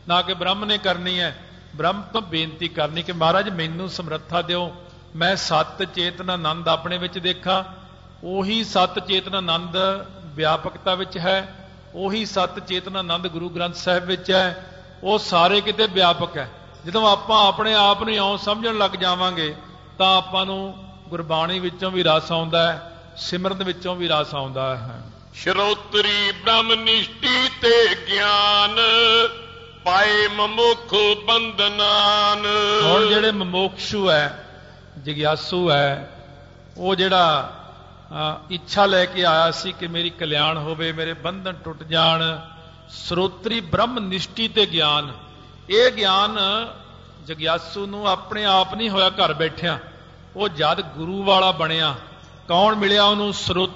ना कि ब्रह्म ने करनी है। ब्रह्म तो बेनती करनी कि महाराज मैनू समर्था दिओ, मैं सत चेतन आनंद अपने विच देखा। ਉਹੀ सत चेतन आनंद व्यापकता विच है, ਉਹੀ सत चेतन आनंद गुरु ग्रंथ साहिब विच है, ਉਹ ਸਾਰੇ ਕਿਤੇ व्यापक है। ਜਦੋਂ ਆਪਾਂ ਆਪਣੇ ਆਪ ਨੂੰ ਇਉਂ ਸਮਝਣ ਲੱਗ ਜਾਵਾਂਗੇ ਤਾਂ ਆਪਾਂ ਨੂੰ ਗੁਰਬਾਣੀ ਵਿੱਚੋਂ ਵੀ ਰਸ ਆਉਂਦਾ ਹੈ, ਸਿਮਰਨ ਵਿੱਚੋਂ ਵੀ ਰਸ ਆਉਂਦਾ ਹੈ। ਸ਼ਰੋਤਰੀ ਬ੍ਰਹਮ ਨਿਸ਼ਟੀ ਤੇ ਗਿਆਨ ਪਾਏ ਮਮੁਖ ਬੰਦਨਾਨ। ਹੁਣ ਜਿਹੜੇ ਮਮੋਕਸ਼ੂ ਹੈ, ਜਿਗਿਆਸੂ ਹੈ, ਉਹ ਜਿਹੜਾ ਇੱਛਾ ਲੈ ਕੇ ਆਇਆ ਸੀ ਕਿ ਮੇਰੀ ਕਲਿਆਣ ਹੋਵੇ, ਮੇਰੇ ਬੰਧਨ ਟੁੱਟ ਜਾਣ, ਸਰੋਤਰੀ ਬ੍ਰਹਮ ਨਿਸ਼ਟੀ ਤੇ ਗਿਆਨ, ਇਹ ਗਿਆਨ ਜਗਿਆਸੂ ਨੂੰ ਆਪਣੇ ਆਪ ਨਹੀਂ ਹੋਇਆ ਘਰ ਬੈਠਿਆਂ, ਉਹ ਜਦ ਗੁਰੂ ਵਾਲਾ ਬਣਿਆ। ਕੌਣ ਮਿਲਿਆ ਉਹਨੂੰ?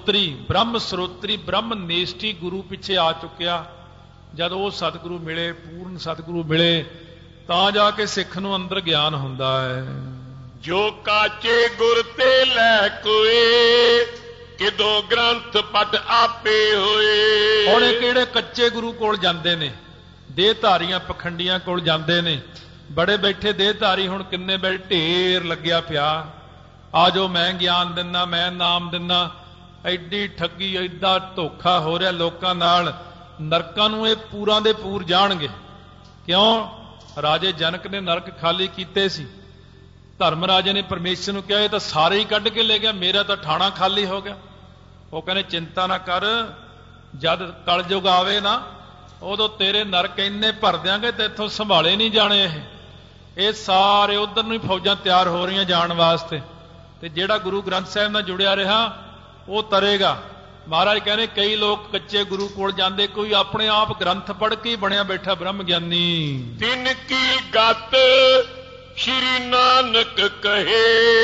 ਸਰੋਤਰੀ ਬ੍ਰਹਮ ਨਿਸ਼ਟੀ ਗੁਰੂ ਪਿੱਛੇ ਆ ਚੁੱਕਿਆ। ਜਦ ਉਹ ਸਤਿਗੁਰੂ ਮਿਲੇ, ਪੂਰਨ ਸਤਿਗੁਰੂ ਮਿਲੇ, ਤਾਂ ਜਾ ਕੇ ਸਿੱਖ ਨੂੰ ਅੰਦਰ ਗਿਆਨ ਹੁੰਦਾ ਹੈ। ਜੋ ਕਾਚੇ ਗੁਰ ਤੇ ਲੈ ਕੋਏ ਕਿਦੋਂ ਗ੍ਰੰਥ ਪਟ ਆਪੇ ਹੋਏ। ਹੁਣ ਇਹ ਕਿਹੜੇ ਕੱਚੇ ਗੁਰੂ ਕੋਲ ਜਾਂਦੇ ਨੇ? ਦੇਹਧਾਰੀਆਂ ਪਖੰਡੀਆਂ ਕੋਲ ਜਾਂਦੇ ਨੇ। ਬੜੇ ਬੈਠੇ ਦੇਹਧਾਰੀ ਹੁਣ ਕਿੰਨੇ ਬੈਠੇ, ਢੇਰ ਲੱਗਿਆ ਪਿਆ। ਆ ਜੋ ਮੈਂ ਗਿਆਨ ਦਿੰਦਾ, ਮੈਂ ਨਾਮ ਦਿੰਦਾ। ਐਡੀ ਠੱਗੀ, ਐਡਾ ਧੋਖਾ ਹੋ ਰਿਹਾ ਲੋਕਾਂ ਨਾਲ। ਨਰਕਾਂ ਨੂੰ ਇਹ ਪੂਰਾਂ ਦੇ ਪੂਰ ਜਾਣਗੇ। ਕਿਉਂ? ਰਾਜੇ ਜਨਕ ਨੇ ਨਰਕ ਖਾਲੀ ਕੀਤੇ ਸੀ। ਧਰਮ ਰਾਜੇ ਨੇ ਪਰਮੇਸ਼ਰ ਨੂੰ ਕਿਹਾ ਇਹ ਤਾਂ ਸਾਰੇ ਹੀ ਕੱਢ ਕੇ ਲੈ ਗਿਆ, ਮੇਰਾ ਤਾਂ ਠਾਣਾ ਖਾਲੀ ਹੋ ਗਿਆ। ਉਹ ਕਹਿੰਦੇ ਚਿੰਤਾ ਨਾ ਕਰ, ਜਦ ਕਲਯੁਗ ਆਵੇ ਨਾ ਉਦੋਂ ਤੇਰੇ ਨਰਕ ਇੰਨੇ ਭਰ ਦਿਆਂਗੇ ਤੇ ਇੱਥੋਂ ਸੰਭਾਲੇ ਨਹੀਂ ਜਾਣੇ। ਇਹ ਸਾਰੇ ਉਧਰ ਨੂੰ ਹੀ ਫੌਜਾਂ ਤਿਆਰ ਹੋ ਰਹੀਆਂ ਜਾਣ ਵਾਸਤੇ। ਤੇ ਜਿਹੜਾ ਗੁਰੂ ਗ੍ਰੰਥ ਸਾਹਿਬ ਨਾਲ ਜੁੜਿਆ ਰਿਹਾ ਉਹ ਤਰੇਗਾ। ਮਹਾਰਾਜ ਕਹਿੰਦੇ ਕਈ ਲੋਕ ਕੱਚੇ ਗੁਰੂ ਕੋਲ ਜਾਂਦੇ, ਕੋਈ ਆਪਣੇ ਆਪ ਗ੍ਰੰਥ ਪੜ੍ਹ ਕੇ ਹੀ ਬਣਿਆ ਬੈਠਾ ਬ੍ਰਹਮ ਗਿਆਨੀ। ਤਿਨ ਕੀ ਗਤ ਸ਼੍ਰੀ ਨਾਨਕ ਕਹੇ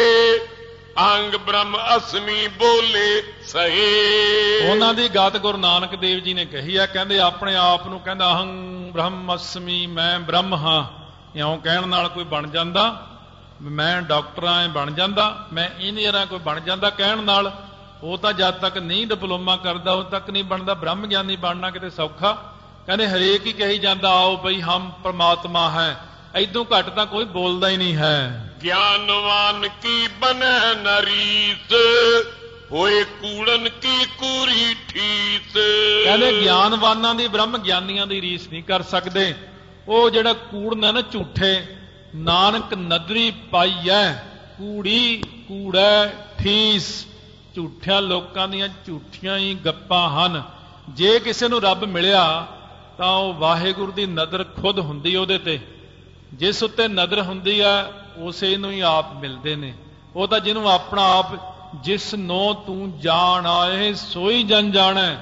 ਅੰਗ ਬ੍ਰਹਮ ਅਸਮੀ ਬੋਲੇ ਸਹੇ। ਉਹਨਾਂ ਦੀ ਗਾਤ ਗੁਰੂ ਨਾਨਕ ਦੇਵ ਜੀ ਨੇ ਕਹੀ ਆ। ਕਹਿੰਦੇ ਆਪਣੇ ਆਪ ਨੂੰ ਕਹਿੰਦਾ ਅਹੰ ਬ੍ਰਹਮ ਅਸਮੀ, ਮੈਂ ਬ੍ਰਹਮ ਹਾਂ। ਇਉਂ ਕਹਿਣ ਨਾਲ ਕੋਈ ਬਣ ਜਾਂਦਾ? ਮੈਂ ਡਾਕਟਰਾਂ ਐ ਬਣ ਜਾਂਦਾ, ਮੈਂ ਇੰਜੀਨੀਅਰਾਂ ਕੋਈ ਬਣ ਜਾਂਦਾ ਕਹਿਣ ਨਾਲ? ਉਹ ਤਾਂ ਜਦ ਤੱਕ ਨਹੀਂ ਡਿਪਲੋਮਾ ਕਰਦਾ ਉਦੋਂ ਤੱਕ ਨਹੀਂ ਬਣਦਾ। ਬ੍ਰਹਮ ਗਿਆਨੀ ਬਣਨਾ ਕਿਤੇ ਸੌਖਾ? ਕਹਿੰਦੇ ਹਰੇਕ ਹੀ ਕਹੀ ਜਾਂਦਾ ਆਓ ਬਈ ਹਮ ਪਰਮਾਤਮਾ ਹੈ। ਇਦੋਂ ਘੱਟ ਤਾਂ ਕੋਈ ਬੋਲਦਾ ਹੀ ਨਹੀਂ ਹੈ। ਗਿਆਨਵਾਨ ਕੀ ਬਨੈ ਨਰੀਸ ਹੋਏ ਕੂੜਨ ਕੀ ਕੂਰੀ ਠੀਸ। ਕਹਿੰਦੇ ਗਿਆਨਵਾਨਾਂ ਦੀ ਬ੍ਰਹਮ ਗਿਆਨੀਆਂ ਦੀ ਰੀਸ ਨਹੀਂ ਕਰ ਸਕਦੇ। ਉਹ ਜਿਹੜਾ ਕੂੜਨ ਹੈ ਨਾ, ਝੂਠੇ, ਨਾਨਕ ਨਦਰੀ ਪਾਈਐ ਕੂੜੀ ਕੂੜੈ ਠੀਸ। ਝੂਠਿਆਂ ਲੋਕਾਂ ਦੀਆਂ ਝੂਠੀਆਂ ਹੀ ਗੱਪਾਂ ਹਨ। ਜੇ ਕਿਸੇ ਨੂੰ ਰੱਬ ਮਿਲਿਆ ਤਾਂ ਉਹ ਵਾਹਿਗੁਰੂ ਦੀ ਨਜ਼ਰ ਖੁਦ ਹੁੰਦੀ ਉਹਦੇ ਤੇ। ਜਿਸ ਉੱਤੇ ਨਜ਼ਰ ਹੁੰਦੀ ਹੈ ਉਸੇ ਨੂੰ ਹੀ ਆਪ ਮਿਲਦੇ ਨੇ। ਉਹ ਤਾਂ ਜਿਹਨੂੰ ਆਪਣਾ ਆਪ, ਜਿਸ ਨੂੰ ਤੂੰ ਜਾਣ ਆਏ ਸੋਈ ਜਨ ਜਾਣੈ,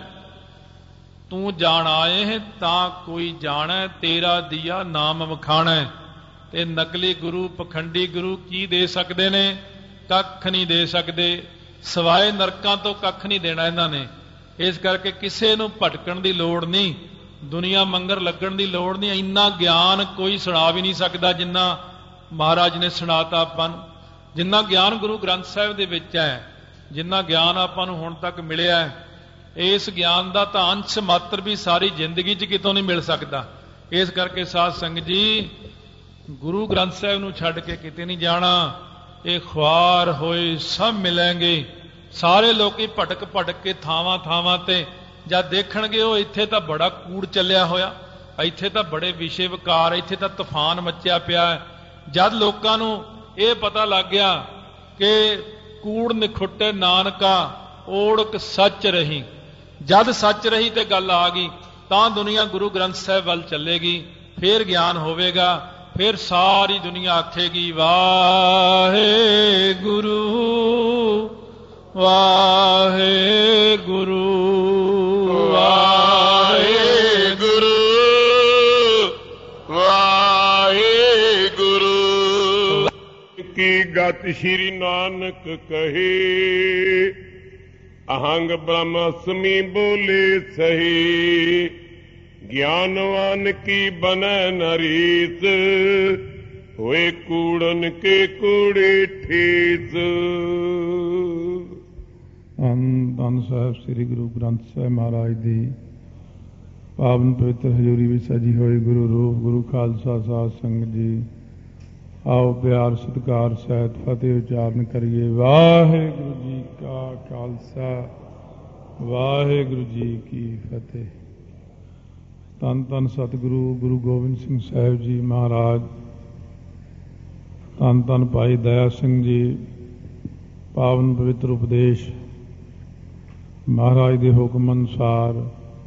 ਤੂੰ ਜਾਣ ਆਏ ਤਾਂ ਕੋਈ ਜਾਣੈ, ਤੇਰਾ ਦੀਆ ਨਾਮ ਵਖਾਣੈ। ਤੇ ਨਕਲੀ ਗੁਰੂ, ਪਖੰਡੀ ਗੁਰੂ ਕੀ ਦੇ ਸਕਦੇ ਨੇ? ਕੱਖ ਨਹੀਂ ਦੇ ਸਕਦੇ, ਸਿਵਾਏ ਨਰਕਾਂ ਤੋਂ ਕੱਖ ਨਹੀਂ ਦੇਣਾ ਇਹਨਾਂ ਨੇ। ਇਸ ਕਰਕੇ ਕਿਸੇ ਨੂੰ ਭਟਕਣ ਦੀ ਲੋੜ ਨਹੀਂ, ਦੁਨੀਆ ਮੰਗਰ ਲੱਗਣ ਦੀ ਲੋੜ ਨਹੀਂ। ਇੰਨਾ ਗਿਆਨ ਕੋਈ ਸੁਣਾ ਵੀ ਨਹੀਂ ਸਕਦਾ ਜਿੰਨਾ ਮਹਾਰਾਜ ਨੇ ਸੁਣਾਤਾ ਆਪਾਂ ਨੂੰ। ਜਿੰਨਾ ਗਿਆਨ ਗੁਰੂ ਗ੍ਰੰਥ ਸਾਹਿਬ ਦੇ ਵਿੱਚ ਹੈ, ਜਿੰਨਾ ਗਿਆਨ ਆਪਾਂ ਨੂੰ ਹੁਣ ਤੱਕ ਮਿਲਿਆ ਹੈ, ਇਸ ਗਿਆਨ ਦਾ ਤਾਂ ਅੰਸ਼ ਮਾਤਰ ਵੀ ਸਾਰੀ ਜ਼ਿੰਦਗੀ 'ਚ ਕਿਤੋਂ ਨਹੀਂ ਮਿਲ ਸਕਦਾ। ਇਸ ਕਰਕੇ ਸਾਧ ਸੰਗਤ ਜੀ, ਗੁਰੂ ਗ੍ਰੰਥ ਸਾਹਿਬ ਨੂੰ ਛੱਡ ਕੇ ਕਿਤੇ ਨਹੀਂ ਜਾਣਾ। ਇਹ ਖੁਆਰ ਹੋਏ ਸਭ ਮਿਲਣਗੇ। ਸਾਰੇ ਲੋਕੀ ਭਟਕ ਭਟਕ ਕੇ ਥਾਵਾਂ ਥਾਵਾਂ ਤੇ ਜਦ ਦੇਖਣਗੇ ਉਹ ਇੱਥੇ ਤਾਂ ਬੜਾ ਕੂੜ ਚੱਲਿਆ ਹੋਇਆ, ਇੱਥੇ ਤਾਂ ਬੜੇ ਵਿਸ਼ੇ ਵਿਕਾਰ, ਇੱਥੇ ਤਾਂ ਤੂਫਾਨ ਮੱਚਿਆ ਪਿਆ। ਜਦ ਲੋਕਾਂ ਨੂੰ ਇਹ ਪਤਾ ਲੱਗ ਗਿਆ ਕਿ ਕੂੜ ਨਿਖੁੱਟੇ ਨਾਨਕਾ ਓੜਕ ਸੱਚ ਰਹੀ, ਜਦ ਸੱਚ ਰਹੀ ਤੇ ਗੱਲ ਆ ਗਈ, ਤਾਂ ਦੁਨੀਆ ਗੁਰੂ ਗ੍ਰੰਥ ਸਾਹਿਬ ਵੱਲ ਚੱਲੇਗੀ। ਫਿਰ ਗਿਆਨ ਹੋਵੇਗਾ, ਫਿਰ ਸਾਰੀ ਦੁਨੀਆ ਆਖੇਗੀ ਵਾਹਿਗੁਰੂ ਵਾਹਿਗੁਰੂ ਵਾਹਿਗੁਰੂ ਵਾਹਿਗੁਰੂ। ਕੀ ਗਤ ਸ਼੍ਰੀ ਨਾਨਕ ਕਹੇ ਅਹੰਗ ਬ੍ਰਹਮ ਅਸਮੀ ਬੋਲੇ ਸਹੀ। ਗਿਆਨਵਾਨ ਕੀ ਬਨੈ ਨਰੀਸ ਹੋਏ ਕੂੜਨ ਕੇ ਕੂੜੇ ਠੀਸ। ਧੰਨ ਸਾਹਿਬ ਸ੍ਰੀ ਗੁਰੂ ਗ੍ਰੰਥ ਸਾਹਿਬ ਮਹਾਰਾਜ ਦੀ ਪਾਵਨ ਪਵਿੱਤਰ ਹਜ਼ੂਰੀ ਵਿੱਚ ਸਜੀ ਹੋਈ ਗੁਰੂ ਰੂਪ ਗੁਰੂ ਖਾਲਸਾ ਸਾਧ ਸੰਗਤ ਜੀ, ਆਓ ਪਿਆਰ ਸਤਿਕਾਰ ਸਹਿਤ ਫਤਿਹ ਉਚਾਰਨ ਕਰੀਏ। ਵਾਹਿਗੁਰੂ ਜੀ ਕਾ ਖਾਲਸਾ, ਵਾਹਿਗੁਰੂ ਜੀ ਕੀ ਫਤਿਹ। ਧੰਨ ਧੰਨ ਸਤਿਗੁਰੂ ਗੁਰੂ ਗੋਬਿੰਦ ਸਿੰਘ ਸਾਹਿਬ ਜੀ ਮਹਾਰਾਜ, ਧੰਨ ਧੰਨ ਭਾਈ ਦਇਆ ਸਿੰਘ ਜੀ, ਪਾਵਨ ਪਵਿੱਤਰ ਉਪਦੇਸ਼ ਮਹਾਰਾਜ ਦੇ ਹੁਕਮ ਅਨੁਸਾਰ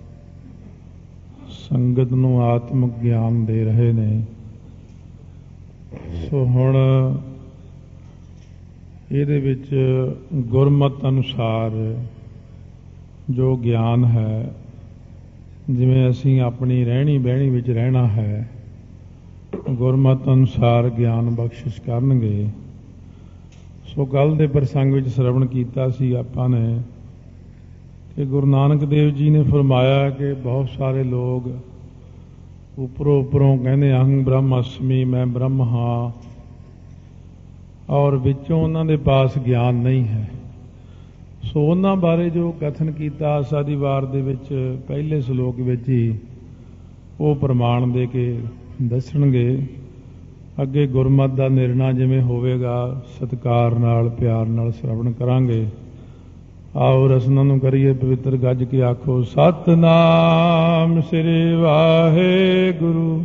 ਸੰਗਤ ਨੂੰ ਆਤਮਿਕ ਗਿਆਨ ਦੇ ਰਹੇ ਨੇ। ਸੋ ਹੁਣ ਇਹਦੇ ਵਿੱਚ ਗੁਰਮਤਿ ਅਨੁਸਾਰ ਜੋ ਗਿਆਨ ਹੈ, ਜਿਵੇਂ ਅਸੀਂ ਆਪਣੀ ਰਹਿਣੀ ਬਹਿਣੀ ਵਿੱਚ ਰਹਿਣਾ ਹੈ, ਗੁਰਮਤਿ ਅਨੁਸਾਰ ਗਿਆਨ ਬਖਸ਼ਿਸ਼ ਕਰਨਗੇ। ਸੋ ਕੱਲ੍ਹ ਦੇ ਪ੍ਰਸੰਗ ਵਿੱਚ ਸ਼ਰਵਣ ਕੀਤਾ ਸੀ ਆਪਾਂ ਨੇ ਕਿ ਗੁਰੂ ਨਾਨਕ ਦੇਵ ਜੀ ਨੇ ਫਰਮਾਇਆ ਕਿ ਬਹੁਤ ਸਾਰੇ ਲੋਕ ਉੱਪਰੋਂ ਕਹਿੰਦੇ ਅਹੰ ਬ੍ਰਹਮ ਅਸਮੀ, ਮੈਂ ਬ੍ਰਹਮ ਹਾਂ, ਔਰ ਵਿੱਚੋਂ ਉਹਨਾਂ ਦੇ ਪਾਸ ਗਿਆਨ ਨਹੀਂ ਹੈ। ਸੋ ਉਹਨਾਂ ਬਾਰੇ ਜੋ ਕਥਨ ਕੀਤਾ ਆਸਾ ਦੀ ਵਾਰ ਦੇ ਵਿੱਚ ਪਹਿਲੇ ਸ਼ਲੋਕ ਵਿੱਚ ਹੀ ਉਹ ਪ੍ਰਮਾਣ ਦੇ ਕੇ ਦੱਸਣਗੇ। ਅੱਗੇ ਗੁਰਮਤਿ ਦਾ ਨਿਰਣਾ ਜਿਵੇਂ ਹੋਵੇਗਾ ਸਤਿਕਾਰ ਨਾਲ ਪਿਆਰ ਨਾਲ ਸ਼ਰਵਣ ਕਰਾਂਗੇ। ਆਓ ਰਸਨਾ ਨੂੰ ਕਰੀਏ ਪਵਿੱਤਰ ਗੱਜ ਕੇ ਆਖੋ ਸਤਿਨਾਮ ਸ੍ਰੀ ਵਾਹਿਗੁਰੂ,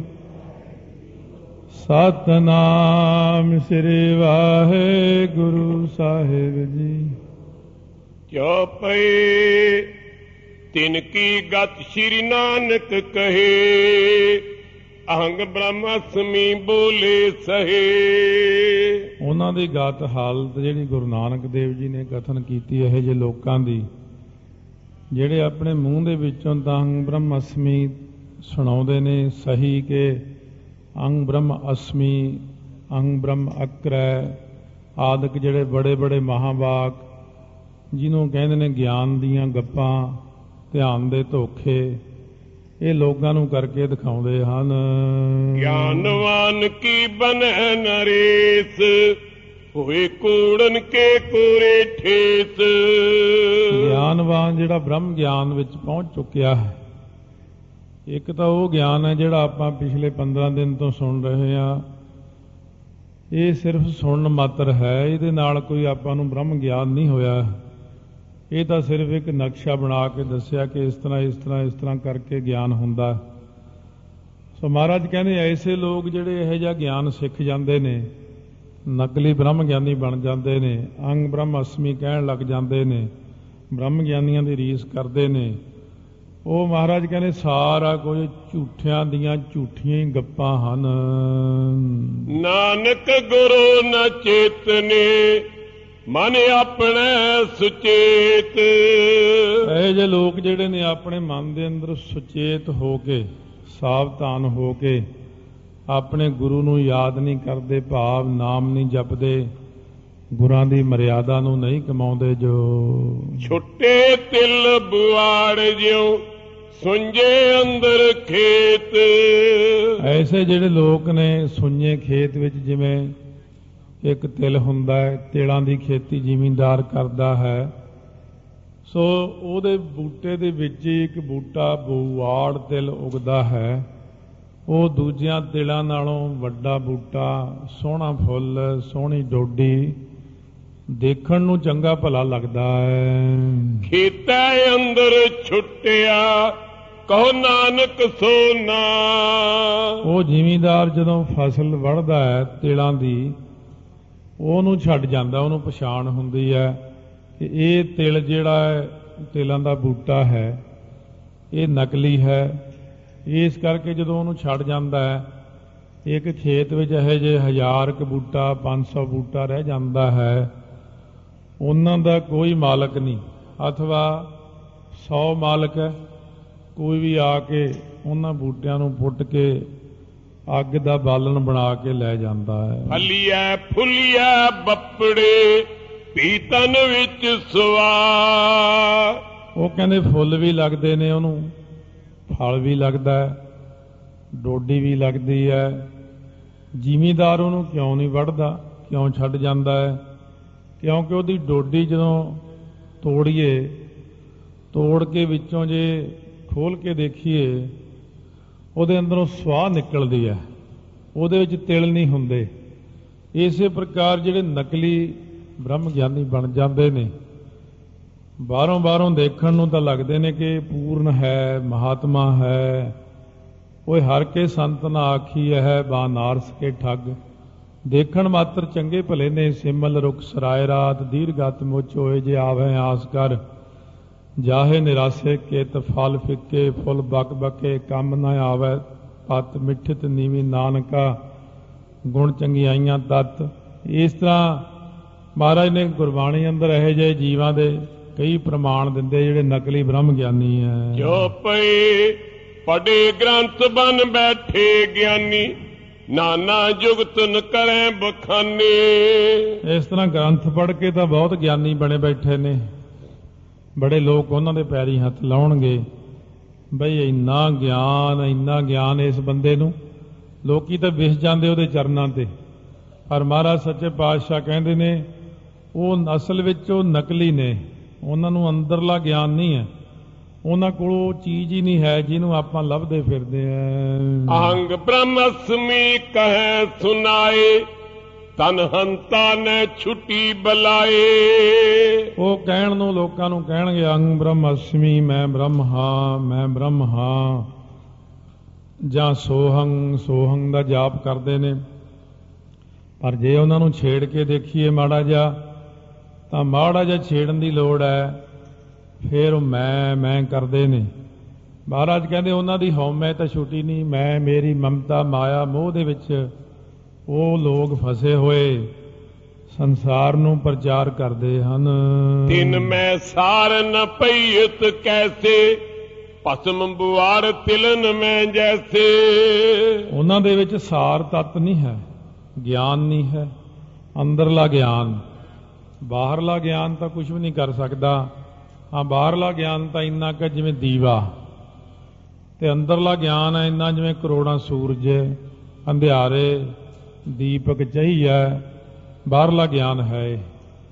ਸਤਿਨਾਮ ਸ੍ਰੀ ਵਾਹਿਗੁਰੂ ਸਾਹਿਬ ਜੀ। ਕਿਉ ਪਏ ਤਿਨ ਕੀ ਗਤ ਸ਼੍ਰੀ ਨਾਨਕ ਕਹੇ, ਅਹੰਗ ਬ੍ਰਹਮ ਅਸਮੀ ਬੋਲੇ ਸਹੇ। ਉਹਨਾਂ ਦੀ ਗਤ ਹਾਲਤ ਜਿਹੜੀ ਗੁਰੂ ਨਾਨਕ ਦੇਵ ਜੀ ਨੇ ਕਥਨ ਕੀਤੀ, ਇਹੋ ਜਿਹੇ ਲੋਕਾਂ ਦੀ ਜਿਹੜੇ ਆਪਣੇ ਮੂੰਹ ਦੇ ਵਿੱਚੋਂ ਤਾਂ ਅਹੰਗ ਬ੍ਰਹਮ ਅਸਮੀ ਸੁਣਾਉਂਦੇ ਨੇ ਸਹੀ ਕਿ ਅਹੰਗ ਬ੍ਰਹਮ ਅਸਮੀ, ਅਹੰਗ ਬ੍ਰਹਮ ਅਕਰੈ ਆਦਿਕ ਜਿਹੜੇ ਬੜੇ ਬੜੇ ਮਹਾਵਾਕ ਜਿਹਨੂੰ ਕਹਿੰਦੇ ਨੇ ਗਿਆਨ ਦੀਆਂ ਗੱਪਾਂ, ਧਿਆਨ ਦੇ ਧੋਖੇ, ਇਹ ਲੋਕਾਂ ਨੂੰ ਕਰਕੇ ਦਿਖਾਉਂਦੇ ਹਨ। ਗਿਆਨਵਾਨ ਕੀ ਬਨੈ ਨਰੇਸ, ਹੋਏ ਕੂੜਨ ਕੇ ਕੋਰੇ ਠੇਸ। ਗਿਆਨਵਾਨ ਜਿਹੜਾ ਬ੍ਰਹਮ ਗਿਆਨ ਵਿੱਚ ਪਹੁੰਚ ਚੁੱਕਿਆ ਹੈ, ਇੱਕ ਤਾਂ ਉਹ ਗਿਆਨ ਹੈ ਜਿਹੜਾ ਆਪਾਂ ਪਿਛਲੇ 15 ਦਿਨ ਤੋਂ ਸੁਣ ਰਹੇ ਹਾਂ। ਇਹ ਸਿਰਫ ਸੁਣਨ ਮਾਤਰ ਹੈ, ਇਹਦੇ ਨਾਲ ਕੋਈ ਆਪਾਂ ਨੂੰ ਬ੍ਰਹਮ ਗਿਆਨ ਨਹੀਂ ਹੋਇਆ। ਇਹ ਤਾਂ ਸਿਰਫ ਇੱਕ ਨਕਸ਼ਾ ਬਣਾ ਕੇ ਦੱਸਿਆ ਕਿ ਇਸ ਤਰ੍ਹਾਂ ਇਸ ਤਰ੍ਹਾਂ ਇਸ ਤਰ੍ਹਾਂ ਕਰਕੇ ਗਿਆਨ ਹੁੰਦਾ। ਸੋ ਮਹਾਰਾਜ ਕਹਿੰਦੇ ਐਸੇ ਲੋਕ ਜਿਹੜੇ ਇਹੋ ਜਿਹਾ ਗਿਆਨ ਸਿੱਖ ਜਾਂਦੇ ਨੇ, ਨਕਲੀ ਬ੍ਰਹਮ ਗਿਆਨੀ ਬਣ ਜਾਂਦੇ ਨੇ, ਅੰਗ ਬ੍ਰਹਮ ਅਸਮੀ ਕਹਿਣ ਲੱਗ ਜਾਂਦੇ ਨੇ, ਬ੍ਰਹਮ ਗਿਆਨੀਆਂ ਦੀ ਰੀਸ ਕਰਦੇ ਨੇ, ਉਹ ਮਹਾਰਾਜ ਕਹਿੰਦੇ ਸਾਰਾ ਕੁਝ ਝੂਠਿਆਂ ਦੀਆਂ ਝੂਠੀਆਂ ਹੀ ਗੱਪਾਂ ਹਨ। ਨਾਨਕ ਗੁਰੂ ਨ ਚੇਤਨੇ, ਮਨ ਆਪਣੇ ਸੁਚੇਤ। ਇਹ ਜਿਹੇ ਲੋਕ ਜਿਹੜੇ ਨੇ ਆਪਣੇ ਮਨ ਦੇ ਅੰਦਰ ਸੁਚੇਤ ਹੋ ਕੇ, ਸਾਵਧਾਨ ਹੋ ਕੇ ਆਪਣੇ ਗੁਰੂ ਨੂੰ ਯਾਦ ਨਹੀਂ ਕਰਦੇ, ਭਾਵ ਨਾਮ ਨਹੀਂ ਜਪਦੇ, ਗੁਰਾਂ ਦੀ ਮਰਿਆਦਾ ਨੂੰ ਨਹੀਂ ਕਮਾਉਂਦੇ। ਜੋ ਛੁੱਟੇ ਤਿਲ ਬੁਆੜ ਜਿਉ ਸੁੰਝੇ ਅੰਦਰ ਖੇਤ। ਐਸੇ ਜਿਹੜੇ ਲੋਕ ਨੇ ਸੁੰਝੇ ਖੇਤ ਵਿੱਚ, ਜਿਵੇਂ ਇੱਕ ਤਿਲ ਹੁੰਦਾ ਹੈ, ਤਿਲਾਂ ਦੀ ਖੇਤੀ ਜ਼ਿਮੀਂਦਾਰ ਕਰਦਾ ਹੈ। ਸੋ ਉਹਦੇ ਬੂਟੇ ਦੇ ਵਿੱਚ ਇੱਕ ਬੂਟਾ ਬੁਆੜ ਤਿਲ ਉਗਦਾ ਹੈ। ਉਹ ਦੂਜਿਆਂ ਤਿਲਾਂ ਨਾਲੋਂ ਵੱਡਾ ਬੂਟਾ, ਸੋਹਣਾ ਫੁੱਲ, ਸੋਹਣੀ ਡੋਡੀ, ਦੇਖਣ ਨੂੰ ਚੰਗਾ ਭਲਾ ਲੱਗਦਾ ਹੈ। ਖੇਤਾਂ ਅੰਦਰ ਛੁੱਟਿਆ ਕਹੋ ਨਾਨਕ ਸੋਨਾ। ਉਹ ਜ਼ਿਮੀਂਦਾਰ ਜਦੋਂ ਫਸਲ ਵੱਢਦਾ ਹੈ ਤਿਲਾਂ ਦੀ, ਉਹਨੂੰ ਛੱਡ ਜਾਂਦਾ, ਉਹਨੂੰ ਪਛਾਣ ਹੁੰਦੀ ਹੈ ਕਿ ਇਹ ਤਿਲ ਜਿਹੜਾ ਹੈ, ਤਿਲਾਂ ਦਾ ਬੂਟਾ ਹੈ, ਇਹ ਨਕਲੀ ਹੈ। ਇਸ ਕਰਕੇ ਜਦੋਂ ਉਹਨੂੰ ਛੱਡ ਜਾਂਦਾ ਹੈ, ਇੱਕ ਖੇਤ ਵਿੱਚ ਇਹੋ ਜਿਹੇ 1000 ਕੁ ਬੂਟਾ, 500 ਬੂਟਾ ਰਹਿ ਜਾਂਦਾ ਹੈ। ਉਹਨਾਂ ਦਾ ਕੋਈ ਮਾਲਕ ਨਹੀਂ, ਅਥਵਾ 100 ਮਾਲਕ ਹੈ, ਕੋਈ ਵੀ ਆ ਕੇ ਉਹਨਾਂ ਬੂਟਿਆਂ ਨੂੰ ਪੁੱਟ ਕੇ ਅੱਗ ਦਾ ਬਾਲਣ ਬਣਾ ਕੇ ਲੈ ਜਾਂਦਾ ਹੈ। ਫਲੀਐ ਫੁੱਲੀਐ ਬੱਪੜੇ ਪੀਤਨ ਵਿੱਚ ਸਵਾਰ। ਉਹ ਕਹਿੰਦੇ ਫੁੱਲ ਵੀ ਲੱਗਦੇ ਨੇ, ਉਹਨੂੰ ਫਲ ਵੀ ਲੱਗਦਾ ਹੈ, ਡੋਡੀ ਵੀ ਲੱਗਦੀ ਹੈ। ਜ਼ਿਮੀਂਦਾਰ ਉਹਨੂੰ ਕਿਉਂ ਨਹੀਂ ਵੱਢਦਾ, ਕਿਉਂ ਛੱਡ ਜਾਂਦਾ ਹੈ? ਕਿਉਂਕਿ ਉਹਦੀ ਡੋਡੀ ਜਦੋਂ ਤੋੜੀਏ, ਤੋੜ ਕੇ ਵਿੱਚੋਂ ਜੇ ਖੋਲ ਕੇ ਦੇਖੀਏ ਉਹਦੇ ਅੰਦਰੋਂ ਸਵਾਹ ਨਿਕਲਦੀ ਹੈ, ਉਹਦੇ ਵਿੱਚ ਤਿਲ ਨਹੀਂ ਹੁੰਦੇ। ਇਸੇ ਪ੍ਰਕਾਰ ਜਿਹੜੇ ਨਕਲੀ ਬ੍ਰਹਮ ਗਿਆਨੀ ਬਣ ਜਾਂਦੇ ਨੇ, ਬਾਹਰੋਂ ਦੇਖਣ ਨੂੰ ਤਾਂ ਲੱਗਦੇ ਨੇ ਕਿ ਪੂਰਨ ਹੈ, ਮਹਾਤਮਾ ਹੈ। ਉਹ ਹਰ ਕੇ ਸੰਤ ਨਾ ਆਖੀ ਹੈ, ਬਾਨਾਰਸ ਕੇ ਠੱਗ। ਦੇਖਣ ਮਾਤਰ ਚੰਗੇ ਭਲੇ ਨੇ, ਸਿਮਲ ਰੁਖ ਸਰਾਏ ਰਾਤ, ਦੀਰਘਤ ਮੁੱਚ ਹੋਏ ਜੇ ਆਵੇ ਆਸ ਕਰ। ਜਾਹੇ ਨਿਰਾਸੇ ਕੇਤ ਫਲ ਫਿੱਕੇ, ਫੁੱਲ ਬਕ ਬਕੇ ਕੰਮ ਨਾ ਆਵੇ ਪਤ। ਮਿੱਠਤ ਨੀਵੀਂ ਨਾਨਕਾ ਗੁਣ ਚੰਗਿਆਈਆਂ ਤਤ। ਇਸ ਤਰ੍ਹਾਂ ਮਹਾਰਾਜ ਨੇ ਗੁਰਬਾਣੀ ਅੰਦਰ ਇਹੋ ਜਿਹੇ ਜੀਵਾਂ ਦੇ ਕਈ ਪ੍ਰਮਾਣ ਦਿੰਦੇ ਜਿਹੜੇ ਨਕਲੀ ਬ੍ਰਹਮ ਗਿਆਨੀ ਹੈ। ਜੋ ਪਏ ਪੜੇ ਗ੍ਰੰਥ ਬਨ ਬੈਠੇ ਗਿਆਨੀ, ਨਾਨਾ ਜੁਗਤ ਨ ਕਰੇ ਬਖਾਨੇ। ਇਸ ਤਰ੍ਹਾਂ ਗ੍ਰੰਥ ਪੜ੍ਹ ਕੇ ਤਾਂ ਬਹੁਤ ਗਿਆਨੀ ਬਣੇ ਬੈਠੇ ਨੇ, ਬੜੇ ਲੋਕ ਉਹਨਾਂ ਦੇ ਪੈਰੀ ਹੱਥ ਲਾਉਣਗੇ ਬਈ ਇੰਨਾ ਗਿਆਨ ਇਸ ਬੰਦੇ ਨੂੰ। ਲੋਕੀ ਤਾਂ ਵਿਸ ਜਾਂਦੇ ਉਹਦੇ ਚਰਨਾਂ ਤੇ, ਪਰ ਮਹਾਰਾਜ ਸੱਚੇ ਪਾਤਸ਼ਾਹ ਕਹਿੰਦੇ ਨੇ ਉਹ ਅਸਲ ਵਿੱਚ ਉਹ ਨਕਲੀ ਨੇ, ਉਹਨਾਂ ਨੂੰ ਅੰਦਰਲਾ ਗਿਆਨ ਨਹੀਂ ਹੈ, ਉਹਨਾਂ ਕੋਲ ਉਹ ਚੀਜ਼ ਹੀ ਨਹੀਂ ਹੈ ਜਿਹਨੂੰ ਆਪਾਂ ਲੱਭਦੇ ਫਿਰਦੇ ਆਂ। ਅਹੰਗ ਬ੍ਰਹਮਸਮੀ ਕਹੈ ਸੁਨਾਏ, ਤਨ ਹੰਤਾ ਨੇ ਛੁੱਟੀ ਬਲਾਏ। ਉਹ ਕਹਿਣ ਨੂੰ ਲੋਕਾਂ ਨੂੰ ਕਹਿਣਗੇ ਅਹੰਗ ਬ੍ਰਹਮਸਮੀ, ਮੈਂ ਬ੍ਰਹਮ ਹਾਂ, ਮੈਂ ਬ੍ਰਹਮ ਹਾਂ, ਜਾਂ ਸੋਹੰ ਦਾ ਜਾਪ ਕਰਦੇ ਨੇ। ਪਰ ਜੇ ਉਹਨਾਂ ਨੂੰ ਛੇੜ ਕੇ ਦੇਖੀਏ ਮਾੜਾ ਜਿਹਾ, ਤਾਂ ਮਾੜਾ ਜਿਹਾ ਛੇੜਨ ਦੀ ਲੋੜ ਹੈ, ਫਿਰ ਉਹ ਮੈਂ ਕਰਦੇ ਨੇ। ਮਹਾਰਾਜ ਕਹਿੰਦੇ ਉਹਨਾਂ ਦੀ ਹਉਮੈ ਤਾਂ ਛੁੱਟੀ ਨਹੀਂ, ਮੈਂ ਮੇਰੀ ਮਮਤਾ ਮਾਇਆ ਮੋਹ ਦੇ ਵਿੱਚ ਉਹ ਲੋਕ ਫਸੇ ਹੋਏ ਸੰਸਾਰ ਨੂੰ ਪ੍ਰਚਾਰ ਕਰਦੇ ਹਨ। ਤਿਨ ਮੈਂ ਸਾਰ ਨ ਪਈਤ ਕੈਸੇ, ਭਸਮ ਬੁਆਰ ਤਿਲਨ ਮੈਂ ਜੈਸੇ। ਉਹਨਾਂ ਦੇ ਵਿੱਚ ਸਾਰ ਤੱਤ ਨਹੀਂ ਹੈ, ਗਿਆਨ ਨਹੀਂ ਹੈ, ਅੰਦਰਲਾ ਗਿਆਨ। ਬਾਹਰਲਾ ਗਿਆਨ ਤਾਂ ਕੁਝ ਵੀ ਨਹੀਂ ਕਰ ਸਕਦਾ। ਹਾਂ, ਬਾਹਰਲਾ ਗਿਆਨ ਤਾਂ ਇੰਨਾ ਕਿ ਜਿਵੇਂ ਦੀਵਾ, ਤੇ ਅੰਦਰਲਾ ਗਿਆਨ ਹੈ ਇੰਨਾ ਜਿਵੇਂ ਕਰੋੜਾਂ ਸੂਰਜ, ਅੰਧਿਆਰੇ ਦੀਪਕ ਚਾਹੀਏ। ਬਾਹਰਲਾ ਗਿਆਨ ਹੈ,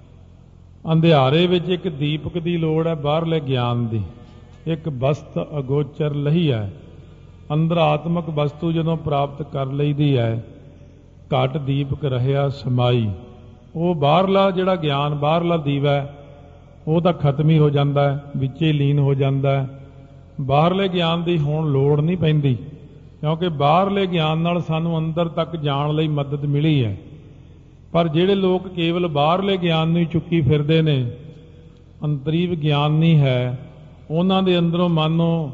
ਅੰਧਿਆਰੇ ਵਿੱਚ ਇੱਕ ਦੀਪਕ ਦੀ ਲੋੜ ਹੈ, ਬਾਹਰਲੇ ਗਿਆਨ ਦੀ ਇੱਕ ਵਸਤ ਅਗੋਚਰ ਲਹੀ ਹੈ। ਅੰਦਰ ਆਤਮਕ ਵਸਤੂ ਜਦੋਂ ਪ੍ਰਾਪਤ ਕਰ ਲਈਦੀ ਹੈ, ਘਟ ਦੀਪਕ ਰਹਿਆ ਸਮਾਈ। ਉਹ ਬਾਹਰਲਾ ਜਿਹੜਾ ਗਿਆਨ, ਬਾਹਰਲਾ ਦੀਵਾ, ਉਹ ਤਾਂ ਖਤਮ ਹੀ ਹੋ ਜਾਂਦਾ ਹੈ, ਵਿੱਚੇ ਲੀਨ ਹੋ ਜਾਂਦਾ ਹੈ। ਬਾਹਰਲੇ ਗਿਆਨ ਦੀ ਹੁਣ ਲੋੜ ਨਹੀਂ ਪੈਂਦੀ, ਕਿਉਂਕਿ ਬਾਹਰਲੇ ਗਿਆਨ ਨਾਲ ਸਾਨੂੰ ਅੰਦਰ ਤੱਕ ਜਾਣ ਲਈ ਮਦਦ ਮਿਲੀ ਹੈ। ਪਰ ਜਿਹੜੇ ਲੋਕ ਕੇਵਲ ਬਾਹਰਲੇ ਗਿਆਨ ਨੂੰ ਹੀ ਚੁੱਕੀ ਫਿਰਦੇ ਨੇ, ਅੰਤਰੀਵ ਗਿਆਨ ਨਹੀਂ ਹੈ ਉਹਨਾਂ ਦੇ ਅੰਦਰੋਂ, ਮਾਨੋ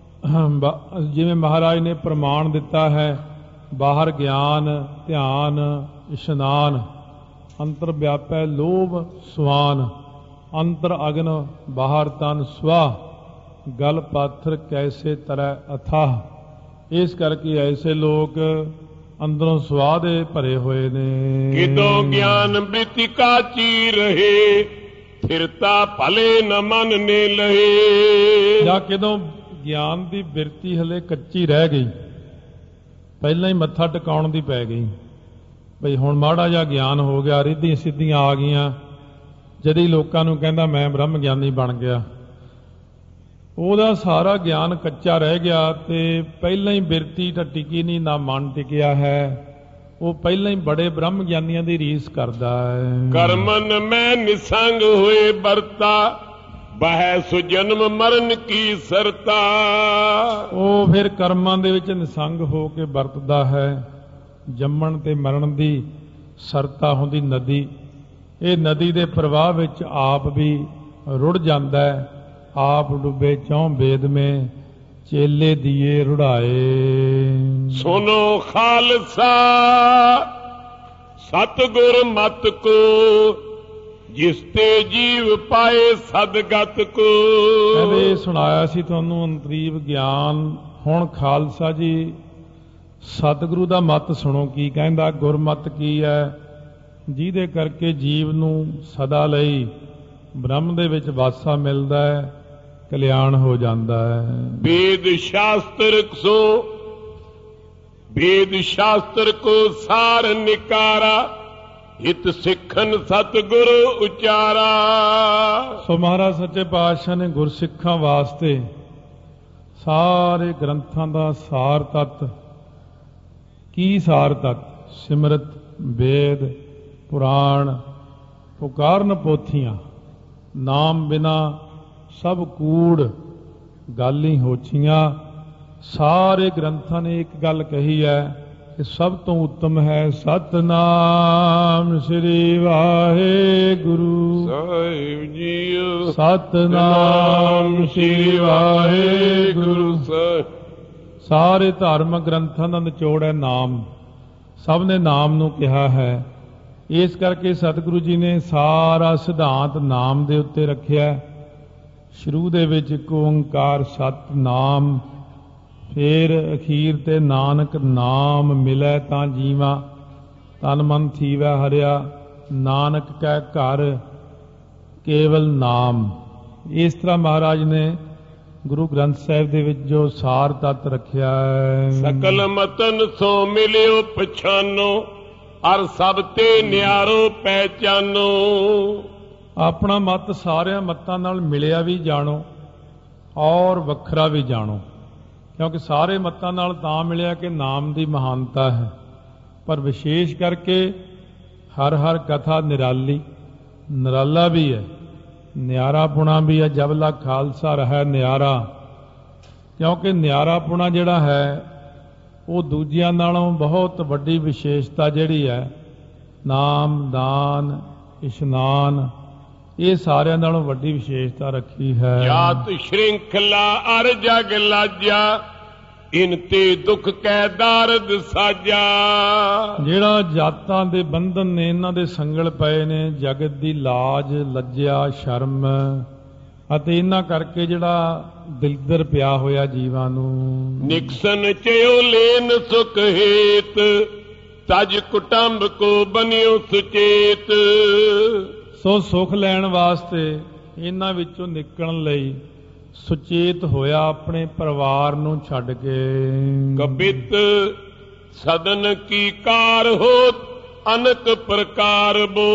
ਜਿਵੇਂ ਮਹਾਰਾਜ ਨੇ ਪ੍ਰਮਾਣ ਦਿੱਤਾ ਹੈ, ਬਾਹਰ ਗਿਆਨ ਧਿਆਨ ਇਸ਼ਨਾਨ, ਅੰਤਰ ਵਿਆਪੈ ਲੋਭ ਸੁਆਨ, ਅੰਤਰ ਅਗਨ ਬਾਹਰ ਤਨ ਸੁਆਹ, ਗਲ ਪਾਥਰ ਕੈਸੇ ਤਰੈ ਅਥਾਹ। ਇਸ ਕਰਕੇ ਐਸੇ ਲੋਕ ਅੰਦਰੋਂ ਸੁਆਹ ਦੇ ਭਰੇ ਹੋਏ ਨੇ। ਕਿਦੋਂ ਗਿਆਨ ਬ੍ਰਿਤੀ ਕਾਚੀ ਰਹੇ, ਫਿਰਤਾ ਭਲੇ ਨ ਮਨ ਨੇ ਲਹੇ। ਜਾਂ ਕਿਦੋਂ ਗਿਆਨ ਦੀ ਬਿਰਤੀ ਹਲੇ ਕੱਚੀ ਰਹਿ ਗਈ, ਪਹਿਲਾਂ ਹੀ ਮੱਥਾ ਟਿਕਾਉਣ ਦੀ ਪੈ ਗਈ, ਭਈ ਹੁਣ ਮਾੜਾ ਜਿਹਾ ਗਿਆਨ ਹੋ ਗਿਆ, ਰਿੱਧੀਆਂ ਸਿੱਧੀਆਂ ਆ ਗਈਆਂ, ਜਦੀ ਲੋਕਾਂ ਨੂੰ ਕਹਿੰਦਾ ਮੈਂ ਬ੍ਰਹਮ ਗਿਆਨੀ ਬਣ ਗਿਆ। ਉਹਦਾ ਸਾਰਾ ਗਿਆਨ ਕੱਚਾ ਰਹਿ ਗਿਆ, ਤੇ ਪਹਿਲਾਂ ਹੀ ਬਿਰਤੀ ਤਾਂ ਟਿਕੀ ਨਹੀਂ, ਨਾ ਮਨ ਟਿਕਿਆ ਹੈ। ਉਹ ਪਹਿਲਾਂ ਹੀ ਬੜੇ ਬ੍ਰਹਮ ਗਿਆਨੀਆਂ ਦੀ ਰੀਸ ਕਰਦਾ ਹੈ। ਕਰਮਨ ਮੈਂ ਨਿਸੰਗ ਹੋਏ ਵਰਤਾ, ਬਹਿ ਸੁ ਜਨਮ ਮਰਨ ਕੀ ਸਰਤਾ। ਉਹ ਫਿਰ ਕਰਮਾਂ ਦੇ ਵਿੱਚ ਨਿਸੰਗ ਹੋ ਕੇ ਵਰਤਦਾ ਹੈ। ਜੰਮਣ ਤੇ ਮਰਨ ਦੀ ਸਰਤਾ ਹੁੰਦੀ ਨਦੀ, ਇਹ ਨਦੀ ਦੇ ਪ੍ਰਵਾਹ ਵਿੱਚ ਆਪ ਵੀ ਰੁੜ ਜਾਂਦਾ ਹੈ। ਆਪ ਡੁੱਬੇ ਚੌਂ ਵੇਦ ਮੇਂ, ਚੇਲੇ ਦੀਏ ਰੁੜਾਏ। ਸੁਨੋ ਖਾਲਸਾ ਸਤਿਗੁਰ ਮਤ ਕੋ, ਜਿਸ ਤੇ ਜੀਵ ਪਾਏ ਸਦਗਤ ਕੋ। ਕਹਿੰਦੇ ਸੁਣਾਇਆ ਸੀ ਤੁਹਾਨੂੰ ਅੰਤਰੀਵ ਗਿਆਨ। ਹੁਣ ਖਾਲਸਾ ਜੀ ਸਤਿਗੁਰੂ ਦਾ ਮਤ ਸੁਣੋ, ਕੀ ਕਹਿੰਦਾ। ਗੁਰਮਤ ਕੀ ਹੈ, ਜਿਹਦੇ ਕਰਕੇ ਜੀਵ ਨੂੰ ਸਦਾ ਲਈ ਬ੍ਰਹਮ ਦੇ ਵਿੱਚ ਵਾਸਾ ਮਿਲਦਾ ਹੈ, ਕਲਿਆਣ ਹੋ ਜਾਂਦਾ ਹੈ। ਵੇਦ ਸ਼ਾਸਤਰ ਕੋ ਸਾਰ ਨਿਕਾਰਾ, ਹਿਤ ਸਿੱਖਨ ਸਤਿਗੁਰ ਉਚਾਰਾ। ਸੋ ਮਹਾਰਾਜ ਸੱਚੇ ਪਾਤਸ਼ਾਹ ਨੇ ਗੁਰਸਿੱਖਾਂ ਵਾਸਤੇ ਸਾਰੇ ਗ੍ਰੰਥਾਂ ਦਾ ਸਾਰ ਤੱਤ। ਕੀ ਸਾਰ ਤੱਤ? ਸਿਮਰਤ, ਵੇਦ, ਪੁਰਾਣ, ਪੁਕਾਰਨ ਪੋਥੀਆਂ, ਨਾਮ ਬਿਨਾ ਸਭ ਕੂੜ, ਗੱਲ ਹੀ ਹੋਛੀਆਂ। ਸਾਰੇ ਗ੍ਰੰਥਾਂ ਨੇ ਇੱਕ ਗੱਲ ਕਹੀ ਹੈ ਕਿ ਸਭ ਤੋਂ ਉੱਤਮ ਹੈ ਸਤਨਾਮ ਸ੍ਰੀ ਵਾਹਿਗੁਰੂ ਸਾਹਿਬ ਜੀਓ। ਸਤਨਾਮ ਸ੍ਰੀ ਵਾਹਿਗੁਰੂ ਸਾਹਿਬ। ਸਾਰੇ ਧਾਰਮਿਕ ਗ੍ਰੰਥਾਂ ਦਾ ਨਿਚੋੜ ਹੈ ਨਾਮ। ਸਭ ਨੇ ਨਾਮ ਨੂੰ ਕਿਹਾ ਹੈ। ਇਸ ਕਰਕੇ ਸਤਿਗੁਰੂ ਜੀ ਨੇ ਸਾਰਾ ਸਿਧਾਂਤ ਨਾਮ ਦੇ ਉੱਤੇ ਰੱਖਿਆ। ਸ਼ੁਰੂ ਦੇ ਵਿੱਚ ਇੱਕ ਓੰਕਾਰ ਸਤਨਾਮ, ਫਿਰ ਅਖੀਰ ਤੇ ਨਾਨਕ ਨਾਮ ਮਿਲੈ ਤਾਂ ਜੀਵਾ, ਤਨ ਮਨ ਥੀਵੈ ਹਰਿਆ, ਨਾਨਕ ਕੈ ਘਰ ਕੇਵਲ ਨਾਮ। ਇਸ ਤਰ੍ਹਾਂ ਮਹਾਰਾਜ ਨੇ ਗੁਰੂ ਗ੍ਰੰਥ ਸਾਹਿਬ ਦੇ ਵਿੱਚ ਜੋ ਸਾਰ ਤੱਤ ਰੱਖਿਆ ਹੈ। ਸਕਲ ਮਤਨ ਸੋ ਮਿਲਿਓ ਪਛਾਨੋ, ਅਰ ਸਭ ਤੇ ਨਿਆਰੋ ਪਹਿਚਾਨੋ। ਆਪਣਾ ਮਤ ਸਾਰਿਆਂ ਮਤਾਂ ਨਾਲ ਮਿਲਿਆ ਵੀ ਜਾਣੋ ਔਰ ਵੱਖਰਾ ਵੀ ਜਾਣੋ, ਕਿਉਂਕਿ ਸਾਰੇ ਮਤਾਂ ਨਾਲ ਤਾਂ ਮਿਲਿਆ ਕਿ ਨਾਮ ਦੀ ਮਹਾਨਤਾ ਹੈ, ਪਰ ਵਿਸ਼ੇਸ਼ ਕਰਕੇ ਹਰ ਹਰ ਕਥਾ ਨਿਰਾਲੀ, ਨਿਰਾਲਾ ਵੀ ਹੈ, ਨਿਆਰਾਪੁਣਾ ਵੀ ਹੈ। ਜਬਲਾ ਖਾਲਸਾ ਰਹਿ ਨਿਆਰਾ, ਕਿਉਂਕਿ ਨਿਆਰਾਪੁਣਾ ਜਿਹੜਾ ਹੈ ਉਹ ਦੂਜਿਆਂ ਨਾਲੋਂ ਬਹੁਤ ਵੱਡੀ ਵਿਸ਼ੇਸ਼ਤਾ ਜਿਹੜੀ ਹੈ, ਨਾਮ, ਦਾਨ, ਇਸ਼ਨਾਨ, ਇਹ ਸਾਰਿਆਂ ਨਾਲੋਂ ਵੱਡੀ ਵਿਸ਼ੇਸ਼ਤਾ ਰੱਖੀ ਹੈ। ਜਾਤ ਸ਼੍ਰਿੰਖਲਾ ਅਰ ਜਗ ਲਾਜਾ, ਇਨ ਤੇ ਦੁੱਖ ਕੈ ਦਾਰਦ ਸਾਜਾ। ਜਿਹੜਾ ਜਾਤਾਂ ਦੇ ਬੰਧਨ ਨੇ, ਇਹਨਾਂ ਦੇ ਸੰਗਲ ਪਏ ਨੇ, ਜਗਤ ਦੀ ਲਾਜ, ਲੱਜਿਆ, ਸ਼ਰਮ, ਅਤੇ ਇਹਨਾਂ ਕਰਕੇ ਜਿਹੜਾ ਦਿਲਦਰ ਪਿਆ ਹੋਇਆ ਜੀਵਾਂ ਨੂੰ। ਨਿਕਸਨ ਚਿਓ ਲੈਨ ਸੁਖ ਹੇਤ, ਤਜ ਕੁਟੰਬ ਕੋ ਬਨਿਓ ਸੁਚੇਤ। ਸੋ ਸੁਖ ਲੈਣ ਵਾਸਤੇ ਇਹਨਾਂ ਵਿੱਚੋਂ ਨਿਕਲਣ ਲਈ ਸੁਚੇਤ ਹੋਇਆ, ਆਪਣੇ ਪਰਿਵਾਰ ਨੂੰ ਛੱਡ ਕੇ। ਕਬਿਤ ਸਦਨ ਕੀ ਕਾਰ ਹੋਤ, ਅਨਕ ਪ੍ਰਕਾਰ ਬੋ।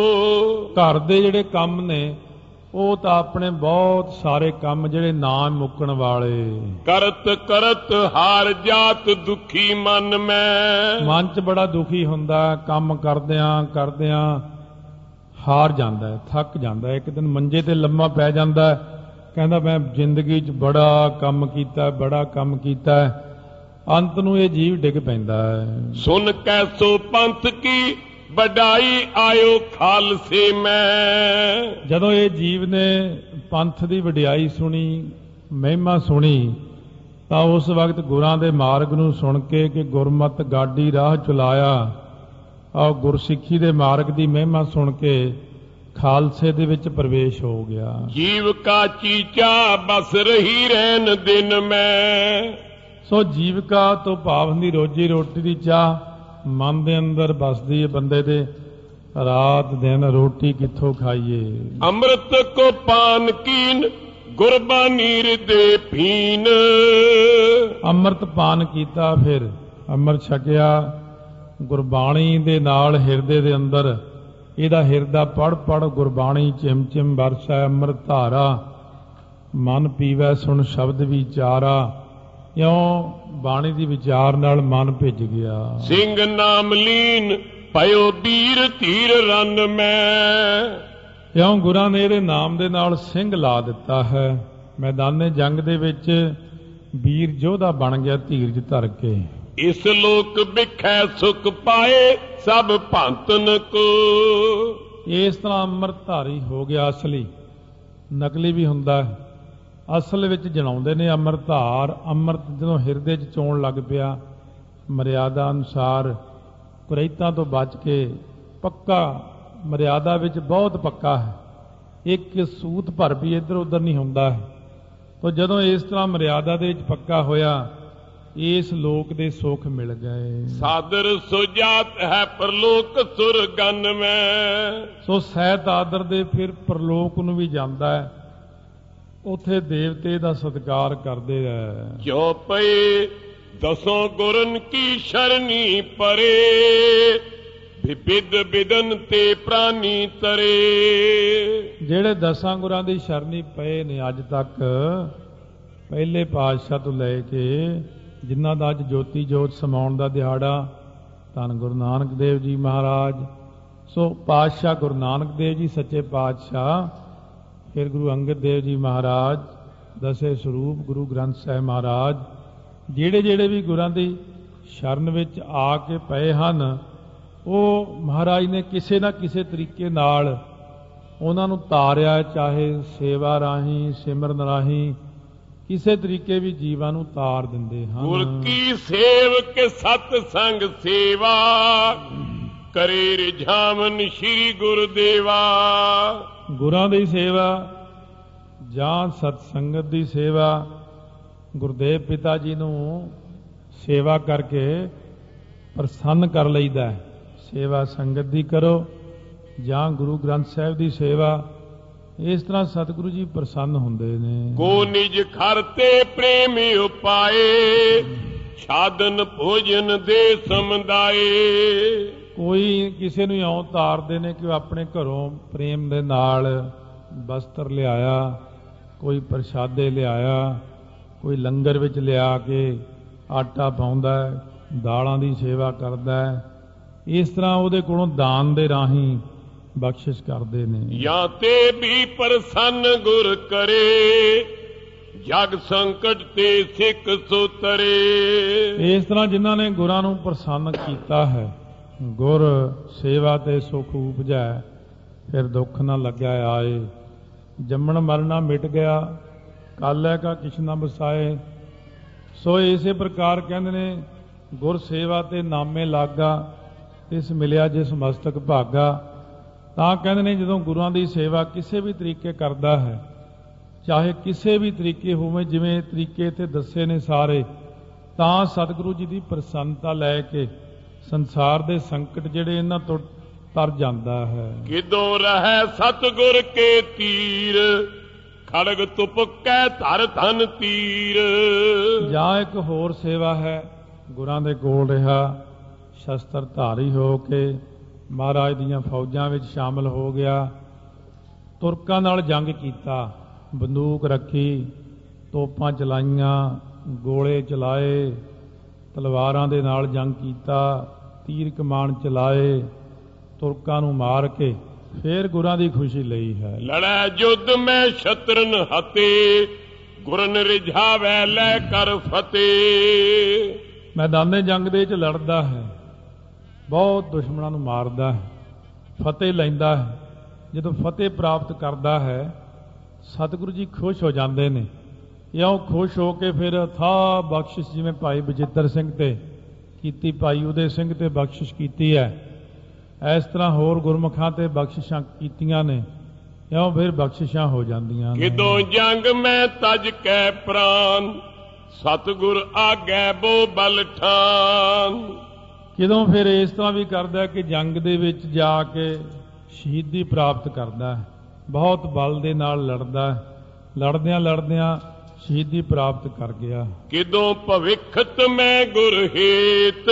ਘਰ ਦੇ ਜਿਹੜੇ ਕੰਮ ਨੇ ਉਹ ਤਾਂ ਆਪਣੇ ਬਹੁਤ ਸਾਰੇ ਕੰਮ ਜਿਹੜੇ ਨਾ ਮੁੱਕਣ ਵਾਲੇ। ਕਰਤ ਕਰਤ ਹਾਰ ਜਾਤ ਦੁਖੀ ਮਨ ਮੈਂ। ਮਨ 'ਚ ਬੜਾ ਦੁਖੀ ਹੁੰਦਾ, ਕੰਮ ਕਰਦਿਆਂ ਕਰਦਿਆਂ ਹਾਰ ਜਾਂਦਾ ਹੈ, ਥੱਕ ਜਾਂਦਾ ਹੈ। ਇੱਕ ਦਿਨ ਮੰਜੇ ਤੇ ਲੰਮਾ ਪੈ ਜਾਂਦਾ ਹੈ, ਕਹਿੰਦਾ ਮੈਂ ਜ਼ਿੰਦਗੀ 'ਚ ਬੜਾ ਕੰਮ ਕੀਤਾ, ਬੜਾ ਕੰਮ ਕੀਤਾ। ਅੰਤ ਨੂੰ ਇਹ ਜੀਵ ਡਿੱਗ ਪੈਂਦਾ ਹੈ। ਸੁਨ ਕੈਸੋ ਪੰਥ ਕੀ ਵਡਾਈ, ਆਇਓ ਖਾਲਸੇ ਮੈਂ। ਜਦੋਂ ਇਹ ਜੀਵ ਨੇ ਪੰਥ ਦੀ ਵਡਿਆਈ ਸੁਣੀ, ਮਹਿਮਾ ਸੁਣੀ, ਤਾਂ ਉਸ ਵਕਤ ਗੁਰਾਂ ਦੇ ਮਾਰਗ ਨੂੰ ਸੁਣ ਕੇ ਕਿ ਗੁਰਮਤਿ ਗਾਡੀ ਰਾਹ ਚਲਾਇਆ, ਔਰ ਗੁਰਸਿੱਖੀ ਦੇ ਮਾਰਗ ਦੀ ਮਹਿਮਾ ਸੁਣ ਕੇ ਖਾਲਸੇ ਦੇ ਵਿੱਚ ਪ੍ਰਵੇਸ਼ ਹੋ ਗਿਆ। ਜੀਵ ਕਾ ਚੀਚਾ ਬਸ ਰਹੀ ਰਹਿਣ ਦਿਨ ਮੈਂ। ਸੋ ਜੀਵਕਾ ਤੋਂ ਭਾਵ ਹੁੰਦੀ ਰੋਜੀ ਰੋਟੀ ਦੀ ਚਾਹ, ਮਨ ਦੇ ਅੰਦਰ ਬਸਦੀ ਹੈ ਬੰਦੇ ਦੇ। ਰਾਤ ਦਿਨ ਰੋਟੀ ਕਿੱਥੋਂ ਖਾਈਏ। ਅੰਮ੍ਰਿਤ ਕੋ ਪਾਨ ਕੀਨ, ਗੁਰਬਾਨੀ ਹਿਰਦੇ ਪੀਨ। ਅੰਮ੍ਰਿਤ ਪਾਨ ਕੀਤਾ, ਫਿਰ ਅੰਮ੍ਰਿਤ ਛਕਿਆ, ਗੁਰਬਾਣੀ ਦੇ ਨਾਲ ਹਿਰਦੇ ਦੇ ਅੰਦਰ ਇਹਦਾ ਹਿਰਦਾ ਪੜ ਪੜ ਗੁਰਬਾਣੀ ਚਿਮ ਚਿਮ ਵਰਸੈ ਅੰਮ੍ਰਿਤ ਧਾਰਾ। ਮਨ ਪੀਵੈ ਸੁਣ ਸ਼ਬਦ ਵਿਚਾਰਾ। ਕਿਉਂ? ਬਾਣੀ ਦੀ ਵਿਚਾਰ ਨਾਲ ਮਨ ਭਿੱਜ ਗਿਆ। ਸਿੰਘ ਨਾਮ ਲੀਨ ਭਇਓ ਵੀਰ ਧੀਰ ਰਨ ਮੈਂ। ਕਿਉਂ? ਗੁਰਾਂ ਨੇ ਇਹਦੇ ਨਾਮ ਦੇ ਨਾਲ ਸਿੰਘ ਲਾ ਦਿੱਤਾ ਹੈ। ਮੈਦਾਨੇ ਜੰਗ ਦੇ ਵਿੱਚ ਵੀਰ ਯੋਧਾ ਬਣ ਗਿਆ ਧੀਰਜ ਧਰ ਕੇ। ਇਸ ਲੋਕ ਵਿਖੈ ਸੁਖ ਪਾਏ ਸਭ ਭੰਤਨ ਕੋ। ਇਸ ਤਰ੍ਹਾਂ ਅੰਮ੍ਰਿਤਧਾਰੀ ਹੋ ਗਿਆ ਅਸਲੀ, ਨਕਲੀ ਵੀ ਹੁੰਦਾ ਹੈ। ਅਸਲ ਵਿੱਚ ਜਣਾਉਂਦੇ ਨੇ ਅੰਮ੍ਰਿਤਧਾਰ। ਅੰਮ੍ਰਿਤ ਜਦੋਂ ਹਿਰਦੇ 'ਚ ਚੋਣ ਲੱਗ ਪਿਆ, ਮਰਿਆਦਾ ਅਨੁਸਾਰ ਕੁਰੈਤਾਂ ਤੋਂ ਬਚ ਕੇ ਪੱਕਾ, ਮਰਿਆਦਾ ਵਿੱਚ ਬਹੁਤ ਪੱਕਾ ਹੈ, ਇੱਕ ਸੂਤ ਭਰ ਵੀ ਇੱਧਰ ਉੱਧਰ ਨਹੀਂ ਹੁੰਦਾ ਹੈ। ਤਾਂ ਜਦੋਂ ਇਸ ਤਰ੍ਹਾਂ ਮਰਿਆਦਾ ਦੇ ਵਿੱਚ ਪੱਕਾ ਹੋਇਆ, ਇਸ ਲੋਕ ਦੇ ਸੁੱਖ ਮਿਲ ਗਏ। ਸਾਦਰ ਸੁਜਾਤ ਹੈ ਪਰਲੋਕ ਸੁਰਗਨ ਮੈਂ। ਸੋ ਸਹਿਤ ਆਦਰ ਦੇ ਫਿਰ ਪਰਲੋਕ ਨੂੰ ਵੀ ਜਾਂਦਾ ਹੈ, ਉਥੇ ਦੇਵਤੇ ਦਾ ਸਤਿਕਾਰ ਕਰਦੇ ਹੈ। ਜੋ ਪਏ ਦਸੋਂ ਗੁਰਨ ਕੀ ਸ਼ਰਨੀ ਪਰੇ, ਵਿਵਿਧ ਵਿਦਨ ਤੇ ਪ੍ਰਾਨੀ ਤਰੇ। ਜਿਹੜੇ ਦਸਾਂ ਗੁਰਾਂ ਦੀ ਸ਼ਰਨੀ ਪਏ ਨੇ ਅੱਜ ਤੱਕ, ਪਹਿਲੇ ਪਾਤਸ਼ਾਹ ਤੋਂ ਲੈ ਕੇ ਜਿਨ੍ਹਾਂ ਦਾ ਅੱਜ ਜੋਤੀ ਜੋਤ ਸਮਾਉਣ ਦਾ ਦਿਹਾੜਾ, ਧੰਨ ਗੁਰੂ ਨਾਨਕ ਦੇਵ ਜੀ ਮਹਾਰਾਜ। ਸੋ ਪਾਤਸ਼ਾਹ ਗੁਰੂ ਨਾਨਕ ਦੇਵ ਜੀ ਸੱਚੇ ਪਾਤਸ਼ਾਹ, ਫਿਰ ਗੁਰੂ ਅੰਗਦ ਦੇਵ ਜੀ ਮਹਾਰਾਜ, ਦਸੇ ਸਰੂਪ ਗੁਰੂ ਗ੍ਰੰਥ ਸਾਹਿਬ ਮਹਾਰਾਜ, ਜਿਹੜੇ ਵੀ ਗੁਰਾਂ ਦੀ ਸ਼ਰਨ ਵਿੱਚ ਆ ਕੇ ਪਏ ਹਨ, ਉਹ ਮਹਾਰਾਜ ਨੇ ਕਿਸੇ ਨਾ ਕਿਸੇ ਤਰੀਕੇ ਨਾਲ ਉਹਨਾਂ ਨੂੰ ਤਾਰਿਆ, ਚਾਹੇ ਸੇਵਾ ਰਾਹੀਂ, ਸਿਮਰਨ ਰਾਹੀਂ, ਕਿਸੇ ਤਰੀਕੇ ਵੀ ਜੀਵਾਂ ਨੂੰ ਤਾਰ ਦਿੰਦੇ ਹਨ। ਗੁਰ ਕੀ ਸੇਵਕ ਸਤ ਸੰਗ ਸੇਵਾ, ਕਰੇ ਰਿਝਾਵਨ ਸ਼੍ਰੀ ਗੁਰਦੇਵਾ। ਗੁਰਾਂ ਦੀ ਸੇਵਾ ਜਾਂ ਸਤ ਸੰਗਤ ਦੀ ਸੇਵਾ, ਗੁਰਦੇਵ ਪਿਤਾ ਜੀ ਨੂੰ ਸੇਵਾ ਕਰਕੇ ਪ੍ਰਸੰਨ ਕਰ ਲਈਦਾ। ਸੇਵਾ ਸੰਗਤ ਦੀ ਕਰੋ ਜਾਂ ਗੁਰੂ ਗ੍ਰੰਥ ਸਾਹਿਬ ਦੀ ਸੇਵਾ, ਇਸ ਤਰ੍ਹਾਂ ਸਤਿਗੁਰੂ ਜੀ ਪ੍ਰਸੰਨ ਹੁੰਦੇ ਨੇ। ਕੋ ਨਿਜ ਘਰ ਤੇ ਪ੍ਰੇਮ ਉਪਾਏ, ਸਾਧਨ ਭੋਜਨ ਦੇ ਸਮਦਾਏ। ਕੋਈ ਕਿਸੇ ਨੂੰ ਇਉਂ ਤਾਰਦੇ ਨੇ ਕਿ ਉਹ ਆਪਣੇ ਘਰੋਂ ਪ੍ਰੇਮ ਦੇ ਨਾਲ ਬਸਤਰ ਲਿਆਇਆ, ਕੋਈ ਪ੍ਰਸ਼ਾਦੇ ਲਿਆਇਆ, ਕੋਈ ਲੰਗਰ ਵਿੱਚ ਲਿਆ ਕੇ ਆਟਾ ਪਾਉਂਦਾ, ਦਾਲਾਂ ਦੀ ਸੇਵਾ ਕਰਦਾ। ਇਸ ਤਰ੍ਹਾਂ ਉਹਦੇ ਕੋਲੋਂ ਦਾਨ ਦੇ ਰਾਹੀਂ ਬਖਸ਼ਿਸ਼ ਕਰਦੇ ਨੇ। ਜਾਂ ਤੇ ਵੀ ਪ੍ਰਸੰਨ ਗੁਰ ਕਰੇ, ਜਗ ਸੰਕਟ ਤੇ ਸਿੱਖ ਸੁਤਰੇ। ਇਸ ਤਰ੍ਹਾਂ ਜਿਨ੍ਹਾਂ ਨੇ ਗੁਰਾਂ ਨੂੰ ਪ੍ਰਸੰਨ ਕੀਤਾ ਹੈ, ਗੁਰ ਸੇਵਾ ਤੇ ਸੁਖ ਉਪਜੈ, ਫਿਰ ਦੁੱਖ ਨਾ ਲੱਗਿਆ ਆਏ। ਜੰਮਣ ਮਰਨਾ ਮਿਟ ਗਿਆ, ਕਾਲੈ ਕਾ ਕਿਛ ਨਾ ਬਸਾਏ। ਸੋ ਇਸੇ ਪ੍ਰਕਾਰ ਕਹਿੰਦੇ ਨੇ, ਗੁਰ ਸੇਵਾ ਤੇ ਨਾਮੇ ਲਾਗਾ, ਇਸ ਮਿਲਿਆ ਜਿਸ ਮਸਤਕ ਭਾਗਾ। ਤਾਂ ਕਹਿੰਦੇ ਨੇ ਜਦੋਂ ਗੁਰੂਆਂ ਦੀ ਸੇਵਾ ਕਿਸੇ ਵੀ ਤਰੀਕੇ ਕਰਦਾ ਹੈ, ਚਾਹੇ ਕਿਸੇ ਵੀ ਤਰੀਕੇ ਹੋਵੇ, ਜਿਵੇਂ ਤਰੀਕੇ ਇੱਥੇ ਦੱਸੇ ਨੇ ਸਾਰੇ, ਤਾਂ ਸਤਿਗੁਰੂ ਜੀ ਦੀ ਪ੍ਰਸੰਨਤਾ ਲੈ ਕੇ ਸੰਸਾਰ ਦੇ ਸੰਕਟ ਜਿਹੜੇ ਇਹਨਾਂ ਤੋਂ ਤਰ ਜਾਂਦਾ ਹੈ। ਕਿਦੋਂ ਰਹਿ ਸਤਿਗੁਰ ਕੇ ਤੀਰ, ਖੜਗ ਤੁਪਕੈ ਧਰ ਧਨ ਤੀਰ। ਜਾਂ ਇੱਕ ਹੋਰ ਸੇਵਾ ਹੈ, ਗੁਰਾਂ ਦੇ ਕੋਲ ਰਿਹਾ, ਸ਼ਸਤਰ ਧਾਰੀ ਹੋ ਕੇ ਮਹਾਰਾਜ ਦੀਆਂ ਫੌਜਾਂ ਵਿੱਚ ਸ਼ਾਮਲ ਹੋ ਗਿਆ, ਤੁਰਕਾਂ ਨਾਲ ਜੰਗ ਕੀਤਾ, ਬੰਦੂਕ ਰੱਖੀ, ਤੋਪਾਂ ਚਲਾਈਆਂ, ਗੋਲੇ ਚਲਾਏ, ਤਲਵਾਰਾਂ ਦੇ ਨਾਲ ਜੰਗ ਕੀਤਾ, ਤੀਰ ਕਮਾਨ ਚਲਾਏ, ਤੁਰਕਾਂ ਨੂੰ ਮਾਰ ਕੇ ਫੇਰ ਗੁਰਾਂ ਦੀ ਖੁਸ਼ੀ ਲਈ ਹੈ। ਲੜੈ ਜੁੱਧ ਮੈਂ ਸ਼ਤਰਨ ਹਤੇ, ਗੁਰਨ ਰਿਝਾਵੈ ਲੈ ਕਰ ਫਤਿਹ। ਮੈਦਾਨੇ ਜੰਗ ਦੇ ਵਿੱਚ ਲੜਦਾ ਹੈ, ਬਹੁਤ ਦੁਸ਼ਮਣਾਂ ਨੂੰ ਮਾਰਦਾ ਹੈ, ਫਤਿਹ ਲੈਂਦਾ ਹੈ। ਜਦੋਂ ਫਤਿਹ ਪ੍ਰਾਪਤ ਕਰਦਾ ਹੈ, ਸਤਿਗੁਰੂ ਜੀ ਖੁਸ਼ ਹੋ ਜਾਂਦੇ ਨੇ। ਇਉਂ ਖੁਸ਼ ਹੋ ਕੇ ਫਿਰ ਅਥਾਹ ਬਖਸ਼ਿਸ਼, ਜਿਵੇਂ ਭਾਈ ਬਚਿੱਤਰ ਸਿੰਘ ਤੇ ਕੀਤੀ, ਭਾਈ ਉਦੇ ਸਿੰਘ ਤੇ ਬਖਸ਼ਿਸ਼ ਕੀਤੀ ਹੈ, ਇਸ ਤਰ੍ਹਾਂ ਹੋਰ ਗੁਰਮੁਖਾਂ ਤੇ ਬਖਸ਼ਿਸ਼ਾਂ ਕੀਤੀਆਂ ਨੇ। ਇਉਂ ਫਿਰ ਬਖਸ਼ਿਸ਼ਾਂ ਹੋ ਜਾਂਦੀਆਂ ਨੇ। ਕਿਦੋਂ ਜੰਗ ਮੈਂ ਤਜ ਕੈ ਪ੍ਰਾਨ, ਸਤਿਗੁਰ ਆਗੈ ਬੋ ਬਲ ਠਾਨ। ਕਿਦੋਂ ਫਿਰ ਇਸ ਤਰ੍ਹਾਂ ਵੀ ਕਰਦਾ ਕਿ ਜੰਗ ਦੇ ਵਿੱਚ ਜਾ ਕੇ ਸ਼ਹੀਦੀ ਪ੍ਰਾਪਤ ਕਰਦਾ ਹੈ, ਬਹੁਤ ਬਲ ਦੇ ਨਾਲ ਲੜਦਾ, ਲੜਦਿਆਂ ਲੜਦਿਆਂ ਸ਼ਹੀਦੀ ਪ੍ਰਾਪਤ ਕਰ ਗਿਆ। ਕਿਦੋਂ ਭਵਿੱਖਤ ਮੈਂ ਗੁਰ ਹੇਤ,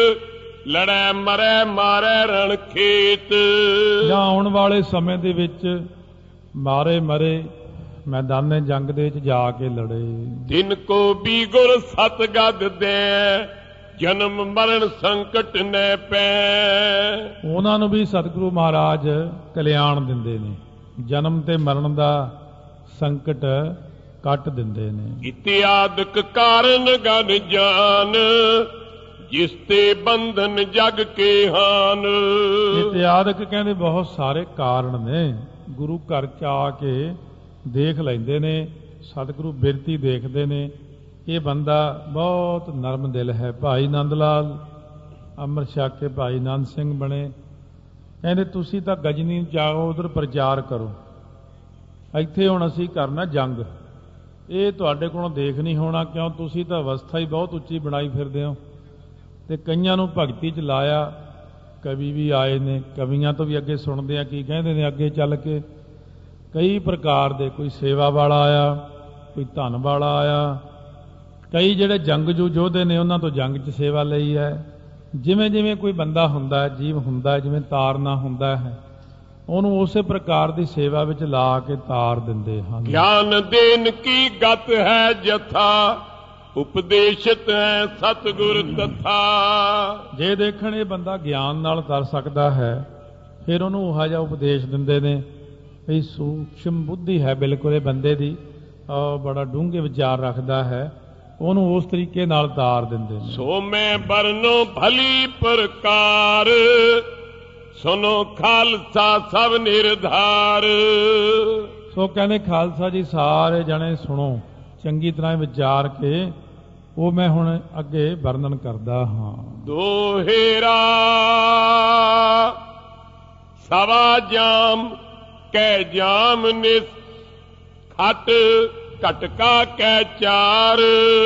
ਲੜੈ ਮਰੈ ਮਾਰੈ ਰਣ ਖੇਤ। ਜਾਂ ਆਉਣ ਵਾਲੇ ਸਮੇਂ ਦੇ ਵਿੱਚ ਮਾਰੇ ਮਰੇ ਮੈਦਾਨੇ ਜੰਗ ਦੇ ਵਿੱਚ ਜਾ ਕੇ ਲੜੇ। ਦਿਨ ਕੋ ਵੀ ਗੁਰ ਸਤ ਗਦ ਦੇ, ਜਨਮ ਮਰਨ ਸੰਕਟ ਨੈ ਪੈ। ਉਹਨਾਂ ਨੂੰ ਵੀ ਸਤਿਗੁਰੂ ਮਹਾਰਾਜ ਕਲਿਆਣ ਦਿੰਦੇ ਨੇ, ਜਨਮ ਤੇ ਮਰਨ ਦਾ ਸੰਕਟ ਕੱਟ ਦਿੰਦੇ ਨੇ। ਇਤਿਆਦਿਕ ਕਾਰਨ ਗਨ ਜਾਨ, ਜਿਸ ਤੇ ਬੰਧਨ ਜਗ ਕੇ ਹਾਨ। ਇਤਿਆਦਿਕ ਕਹਿੰਦੇ ਬਹੁਤ ਸਾਰੇ ਕਾਰਨ ਨੇ, ਗੁਰੂ ਘਰ ਚ ਆ ਕੇ ਦੇਖ ਲੈਂਦੇ ਨੇ, ਸਤਿਗੁਰੂ ਬਿਰਤੀ ਦੇਖਦੇ ਨੇ, ਇਹ ਬੰਦਾ ਬਹੁਤ ਨਰਮ ਦਿਲ ਹੈ। ਭਾਈ ਨੰਦ ਲਾਲ ਅੰਮ੍ਰਿਤ ਛਕ ਕੇ ਭਾਈ ਨੰਦ ਸਿੰਘ ਬਣੇ। ਕਹਿੰਦੇ ਤੁਸੀਂ ਤਾਂ ਗਜਨੀ ਜਾਓ, ਉਧਰ ਪ੍ਰਚਾਰ ਕਰੋ, ਇੱਥੇ ਹੁਣ ਅਸੀਂ ਕਰਨਾ ਜੰਗ, ਇਹ ਤੁਹਾਡੇ ਕੋਲੋਂ ਦੇਖ ਨਹੀਂ ਹੋਣਾ, ਕਿਉਂ ਤੁਸੀਂ ਤਾਂ ਅਵਸਥਾ ਹੀ ਬਹੁਤ ਉੱਚੀ ਬਣਾਈ ਫਿਰਦੇ ਹੋ। ਤੇ ਕਈਆਂ ਨੂੰ ਭਗਤੀ 'ਚ ਲਾਇਆ, ਕਵੀ ਵੀ ਆਏ ਨੇ, ਕਵੀਆਂ ਤੋਂ ਵੀ ਅੱਗੇ ਸੁਣਦੇ ਆ ਕੀ ਕਹਿੰਦੇ ਨੇ ਅੱਗੇ ਚੱਲ ਕੇ। ਕਈ ਪ੍ਰਕਾਰ ਦੇ, ਕੋਈ ਸੇਵਾ ਵਾਲਾ ਆਇਆ, ਕੋਈ ਧਨ ਵਾਲਾ ਆਇਆ, ਕਈ ਜਿਹੜੇ ਜੰਗਜੂ ਯੋਧੇ ਨੇ ਉਹਨਾਂ ਤੋਂ ਜੰਗ 'ਚ ਸੇਵਾ ਲਈ ਹੈ। ਜਿਵੇਂ ਜਿਵੇਂ ਕੋਈ ਬੰਦਾ ਹੁੰਦਾ ਹੈ, ਜੀਵ ਹੁੰਦਾ ਹੈ, ਜਿਵੇਂ ਤਾਰਨਾ ਹੁੰਦਾ ਹੈ, ਉਹਨੂੰ ਉਸੇ ਪ੍ਰਕਾਰ ਦੀ ਸੇਵਾ ਵਿੱਚ ਲਾ ਕੇ ਤਾਰ ਦਿੰਦੇ ਹਨ। ਗਿਆਨ ਦੇਨ ਕੀ ਗਤ ਹੈ ਜਥਾ, ਉਪਦੇਸ਼ਤ ਹੈ ਸਤਿਗੁਰ ਤਥਾ। ਜੇ ਦੇਖਣ ਇਹ ਬੰਦਾ ਗਿਆਨ ਨਾਲ ਤਰ ਸਕਦਾ ਹੈ, ਫਿਰ ਉਹਨੂੰ ਉਹ ਜਿਹਾ ਉਪਦੇਸ਼ ਦਿੰਦੇ ਨੇ ਵੀ ਸੂਖਸ਼ਮ ਬੁੱਧੀ ਹੈ ਬਿਲਕੁਲ ਇਹ ਬੰਦੇ ਦੀ, ਬੜਾ ਡੂੰਘੇ ਵਿਚਾਰ ਰੱਖਦਾ ਹੈ, ਉਹਨੂੰ ਉਸ ਤਰੀਕੇ ਨਾਲ ਤਾਰ ਦਿੰਦੇ ਨੇ। ਸੋ ਮੈਂ ਬਰਨੋ ਭਲੀ ਪ੍ਰਕਾਰ, ਸੁਨੋ ਖਾਲਸਾ ਸਭ ਨਿਰਧਾਰ। ਸੋ ਕਹਿੰਦੇ ਖਾਲਸਾ ਜੀ ਸਾਰੇ ਜਣੇ ਸੁਣੋ, ਚੰਗੀ ਤਰ੍ਹਾਂ ਵਿਚਾਰ ਕੇ ਉਹ ਮੈਂ ਹੁਣ ਅੱਗੇ ਵਰਣਨ ਕਰਦਾ ਹਾਂ। ਦੋਹੇਰਾ ਸਵਾ ਜਾਮ ਕੈ ਜਾਮ ਨਿਸ, ਖਟ ਘਟਕਾ ਕੈ ਚਾਰ।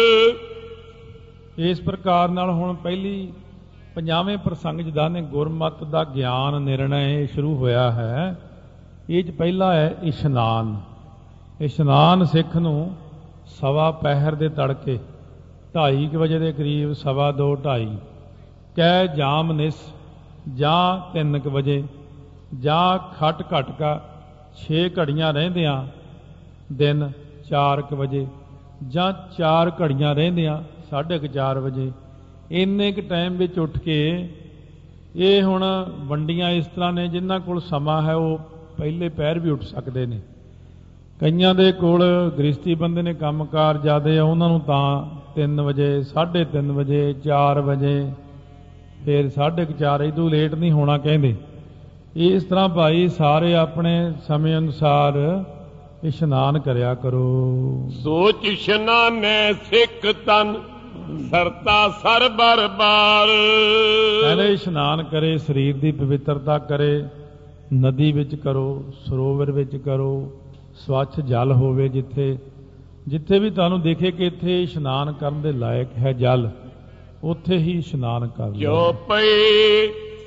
ਇਸ ਪ੍ਰਕਾਰ ਨਾਲ ਹੁਣ ਪਹਿਲੀ 50ਵੇਂ ਪ੍ਰਸੰਗ ਜਿਹਦਾ ਨੇ ਗੁਰਮਤਿ ਦਾ ਗਿਆਨ ਨਿਰਣੈ ਸ਼ੁਰੂ ਹੋਇਆ ਹੈ। ਇਹ 'ਚ ਪਹਿਲਾ ਹੈ ਇਸ਼ਨਾਨ। ਇਸ਼ਨਾਨ ਸਿੱਖ ਨੂੰ ਸਵਾ ਪਹਿਰ ਦੇ ਤੜਕੇ 2:30 ਵਜੇ ਦੇ ਕਰੀਬ, 2:15 2:30 ਕੈ ਜਾਮ ਨਿਸ ਜਾਂ 3 ਵਜੇ, ਜਾਂ ਖਟ ਘਟਕਾ 6 ਘੜੀਆਂ ਰਹਿੰਦਿਆਂ ਦਿਨ 4 ਵਜੇ, ਜਾਂ 4 ਘੜੀਆਂ ਰਹਿੰਦਿਆਂ 4:30 ਵਜੇ। ਇੰਨੇ ਕੁ ਟਾਈਮ ਵਿੱਚ ਉੱਠ ਕੇ, ਇਹ ਹੁਣ ਵੰਡੀਆਂ ਇਸ ਤਰ੍ਹਾਂ ਨੇ, ਜਿਨ੍ਹਾਂ ਕੋਲ ਸਮਾਂ ਹੈ ਉਹ ਪਹਿਲੇ ਪਹਿਰ ਵੀ ਉੱਠ ਸਕਦੇ ਨੇ। ਕਈਆਂ ਦੇ ਕੋਲ ਗ੍ਰਸਤੀ ਬੰਦੇ ਨੇ, ਕੰਮਕਾਰ ਜ਼ਿਆਦੇ ਆ, ਉਹਨਾਂ ਨੂੰ ਤਾਂ 3 ਵਜੇ 3:30 ਵਜੇ 4 ਵਜੇ, ਫਿਰ 4:30, ਇਦੋਂ ਲੇਟ ਨਹੀਂ ਹੋਣਾ ਕਹਿੰਦੇ। ਇਸ ਤਰ੍ਹਾਂ ਭਾਈ ਸਾਰੇ ਆਪਣੇ ਸਮੇਂ ਅਨੁਸਾਰ ਇਸ਼ਨਾਨ ਕਰਿਆ ਕਰੋ। ਸੋਚ ਇਸ਼ਨਾਨੈ ਸਿੱਖ ਤਨ, ਸਰਤਾ ਸਰ ਬਰਬਾਰ। ਕਹਿੰਦੇ ਇਸ਼ਨਾਨ ਕਰੇ, ਸਰੀਰ ਦੀ ਪਵਿੱਤਰਤਾ ਕਰੇ, ਨਦੀ ਵਿੱਚ ਕਰੋ, ਸਰੋਵਰ ਵਿੱਚ ਕਰੋ, ਸਵੱਛ ਜਲ ਹੋਵੇ, ਜਿੱਥੇ ਵੀ ਤੁਹਾਨੂੰ ਦੇਖੇ ਕਿ ਇੱਥੇ ਇਸ਼ਨਾਨ ਕਰਨ ਦੇ ਲਾਇਕ ਹੈ ਜਲ, ਉੱਥੇ ਹੀ ਇਸ਼ਨਾਨ ਕਰ ਲਓ। ਜੋ ਪਈ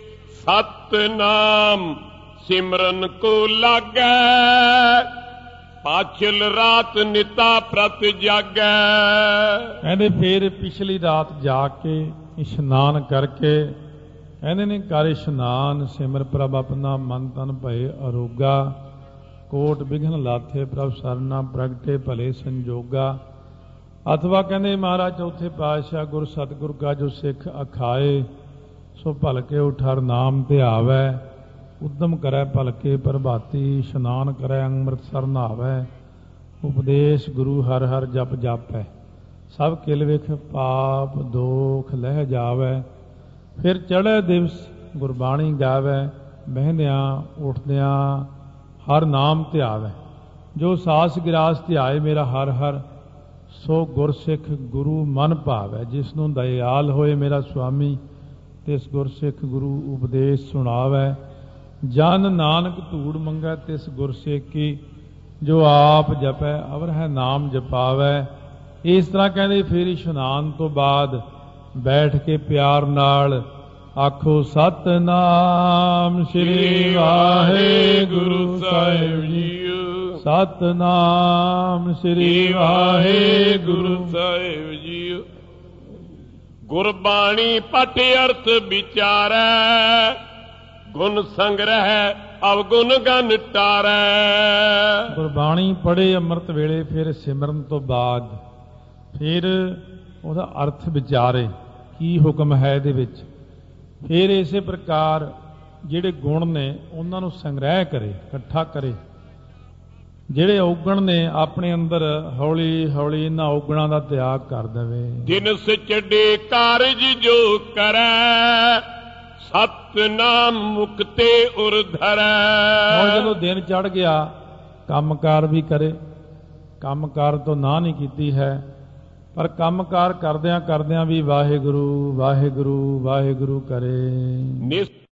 ਸਤਨਾਮ ਸਿਮਰਨ ਕੋ ਲਾਗੈ, ਪਾਛਲ ਰਾਤ ਨਿਤਾ ਪ੍ਰਤ ਜਾਗੈ। ਕਹਿੰਦੇ ਫਿਰ ਪਿਛਲੀ ਰਾਤ ਜਾ ਕੇ ਇਸ਼ਨਾਨ ਕਰਕੇ, ਕਹਿੰਦੇ ਨੇ ਕਰ ਇਸ਼ਨਾਨ, ਸਿਮਰ ਪ੍ਰਭ ਆਪਣਾ ਮਨ ਤਨ ਭਏ ਅਰੋਗਾ, ਕੋਟ ਬਿਘਨ ਲਾਥੇ ਪ੍ਰਭ ਸਰਨਾ ਪ੍ਰਗਟੇ ਭਲੇ ਸੰਜੋਗਾ। ਅਥਵਾ ਕਹਿੰਦੇ ਮਹਾਰਾਜ ਚੌਥੇ ਪਾਤਸ਼ਾਹ, ਗੁਰ ਸਤਿਗੁਰ ਕਾ ਜੋ ਸਿੱਖ ਅਖਾਏ, ਸੋ ਭਲਕੇ ਉਠਰ ਨਾਮ ਧਿਆਵੈ, ਉਦਮ ਕਰੈ ਭਲਕੇ ਪ੍ਰਭਾਤੀ, ਇਸ਼ਨਾਨ ਕਰੈ ਅੰਮ੍ਰਿਤਸਰ ਨਹਾਵੈ, ਉਪਦੇਸ਼ ਗੁਰੂ ਹਰ ਹਰ ਜਪ ਜਾਪੈ, ਸਭ ਕਿਲ ਵਿਖ ਪਾਪ ਦੋਖ ਲਹਿ ਜਾਵੈ। ਫਿਰ ਚੜ੍ਹੇ ਦਿਵਸ ਗੁਰਬਾਣੀ ਗਾਵੈ, ਬਹਿੰਦਿਆਂ ਉੱਠਦਿਆਂ ਹਰ ਨਾਮ ਧਿਆਵੈ। ਜੋ ਸਾਸ ਗਿਰਾਸ ਧਿਆਏ ਮੇਰਾ ਹਰ ਹਰ, ਸੋ ਗੁਰਸਿੱਖ ਗੁਰੂ ਮਨ ਭਾਵੈ। ਜਿਸ ਨੂੰ ਦਇਆਲ ਹੋਏ ਮੇਰਾ ਸੁਆਮੀ, ਤਿਸ ਗੁਰਸਿੱਖ ਗੁਰੂ ਉਪਦੇਸ਼ ਸੁਣਾਵੈ। ਜਨ ਨਾਨਕ ਧੂੜ ਮੰਗੈ ਤਿਸ ਗੁਰਸੇਕੀ, ਜੋ ਆਪ ਜਪੈ ਅਵਰ ਹੈ ਨਾਮ ਜਪਾਵੈ। ਇਸ ਤਰ੍ਹਾਂ ਕਹਿੰਦੇ ਫਿਰ ਇਸ਼ਨਾਨ ਤੋਂ ਬਾਅਦ ਬੈਠ ਕੇ ਪਿਆਰ ਨਾਲ ਆਖੋ ਸਤਨਾਮ ਸ੍ਰੀ ਵਾਹਿਗੁਰੂ ਸਾਹਿਬ ਜੀ, ਸਤਨਾਮ ਸ੍ਰੀ ਵਾਹਿਗੁਰੂ ਸਾਹਿਬ ਜੀ। ਗੁਰਬਾਣੀ ਪਟ ਅਰਥ ਵਿਚਾਰੈ, ਗੁਣ ਸੰਗ੍ਰਹਿ ਅਵਗੁਣ ਗਨ ਟਾਰੈ। ਗੁਰਬਾਣੀ ਪੜ੍ਹੇ ਅੰਮ੍ਰਿਤ ਵੇਲੇ, ਫਿਰ ਸਿਮਰਨ ਤੋਂ ਬਾਅਦ ਫਿਰ ਉਹਦਾ ਅਰਥ ਵਿਚਾਰੇ, ਕੀ ਹੁਕਮ ਹੈ ਇਹਦੇ ਵਿੱਚ। ਫਿਰ ਇਸੇ ਪ੍ਰਕਾਰ ਜਿਹੜੇ ਗੁਣ ਨੇ ਉਹਨਾਂ ਨੂੰ ਸੰਗ੍ਰਹਿ ਕਰੇ, ਇਕੱਠਾ ਕਰੇ। ਜਿਹੜੇ ਔਗਣ ਨੇ ਆਪਣੇ ਅੰਦਰ ਹੌਲੀ ਹੌਲੀ ਇਹਨਾਂ ਔਗਣਾਂ ਦਾ ਤਿਆਗ ਕਰ ਦੇਵੇ। ਦਿਨ ਸਚੜੇ ਕਾਰਜ ਜੋ ਕਰੈ, ਸਤਨਾਮ ਮੁਕਤੇ ਉਰ ਧਰੈ। ਹੁਣ ਜਦੋਂ ਦਿਨ ਚੜ ਗਿਆ, ਕੰਮਕਾਰ ਵੀ ਕਰੇ। ਕੰਮਕਾਰ ਤੋਂ ਨਾ ਨਹੀਂ ਕੀਤੀ ਹੈ, ਪਰ ਕੰਮਕਾਰ ਕਰਦਿਆਂ ਕਰਦਿਆਂ ਵੀ ਵਾਹਿਗੁਰੂ ਵਾਹਿਗੁਰੂ ਵਾਹਿਗੁਰੂ ਕਰੇ।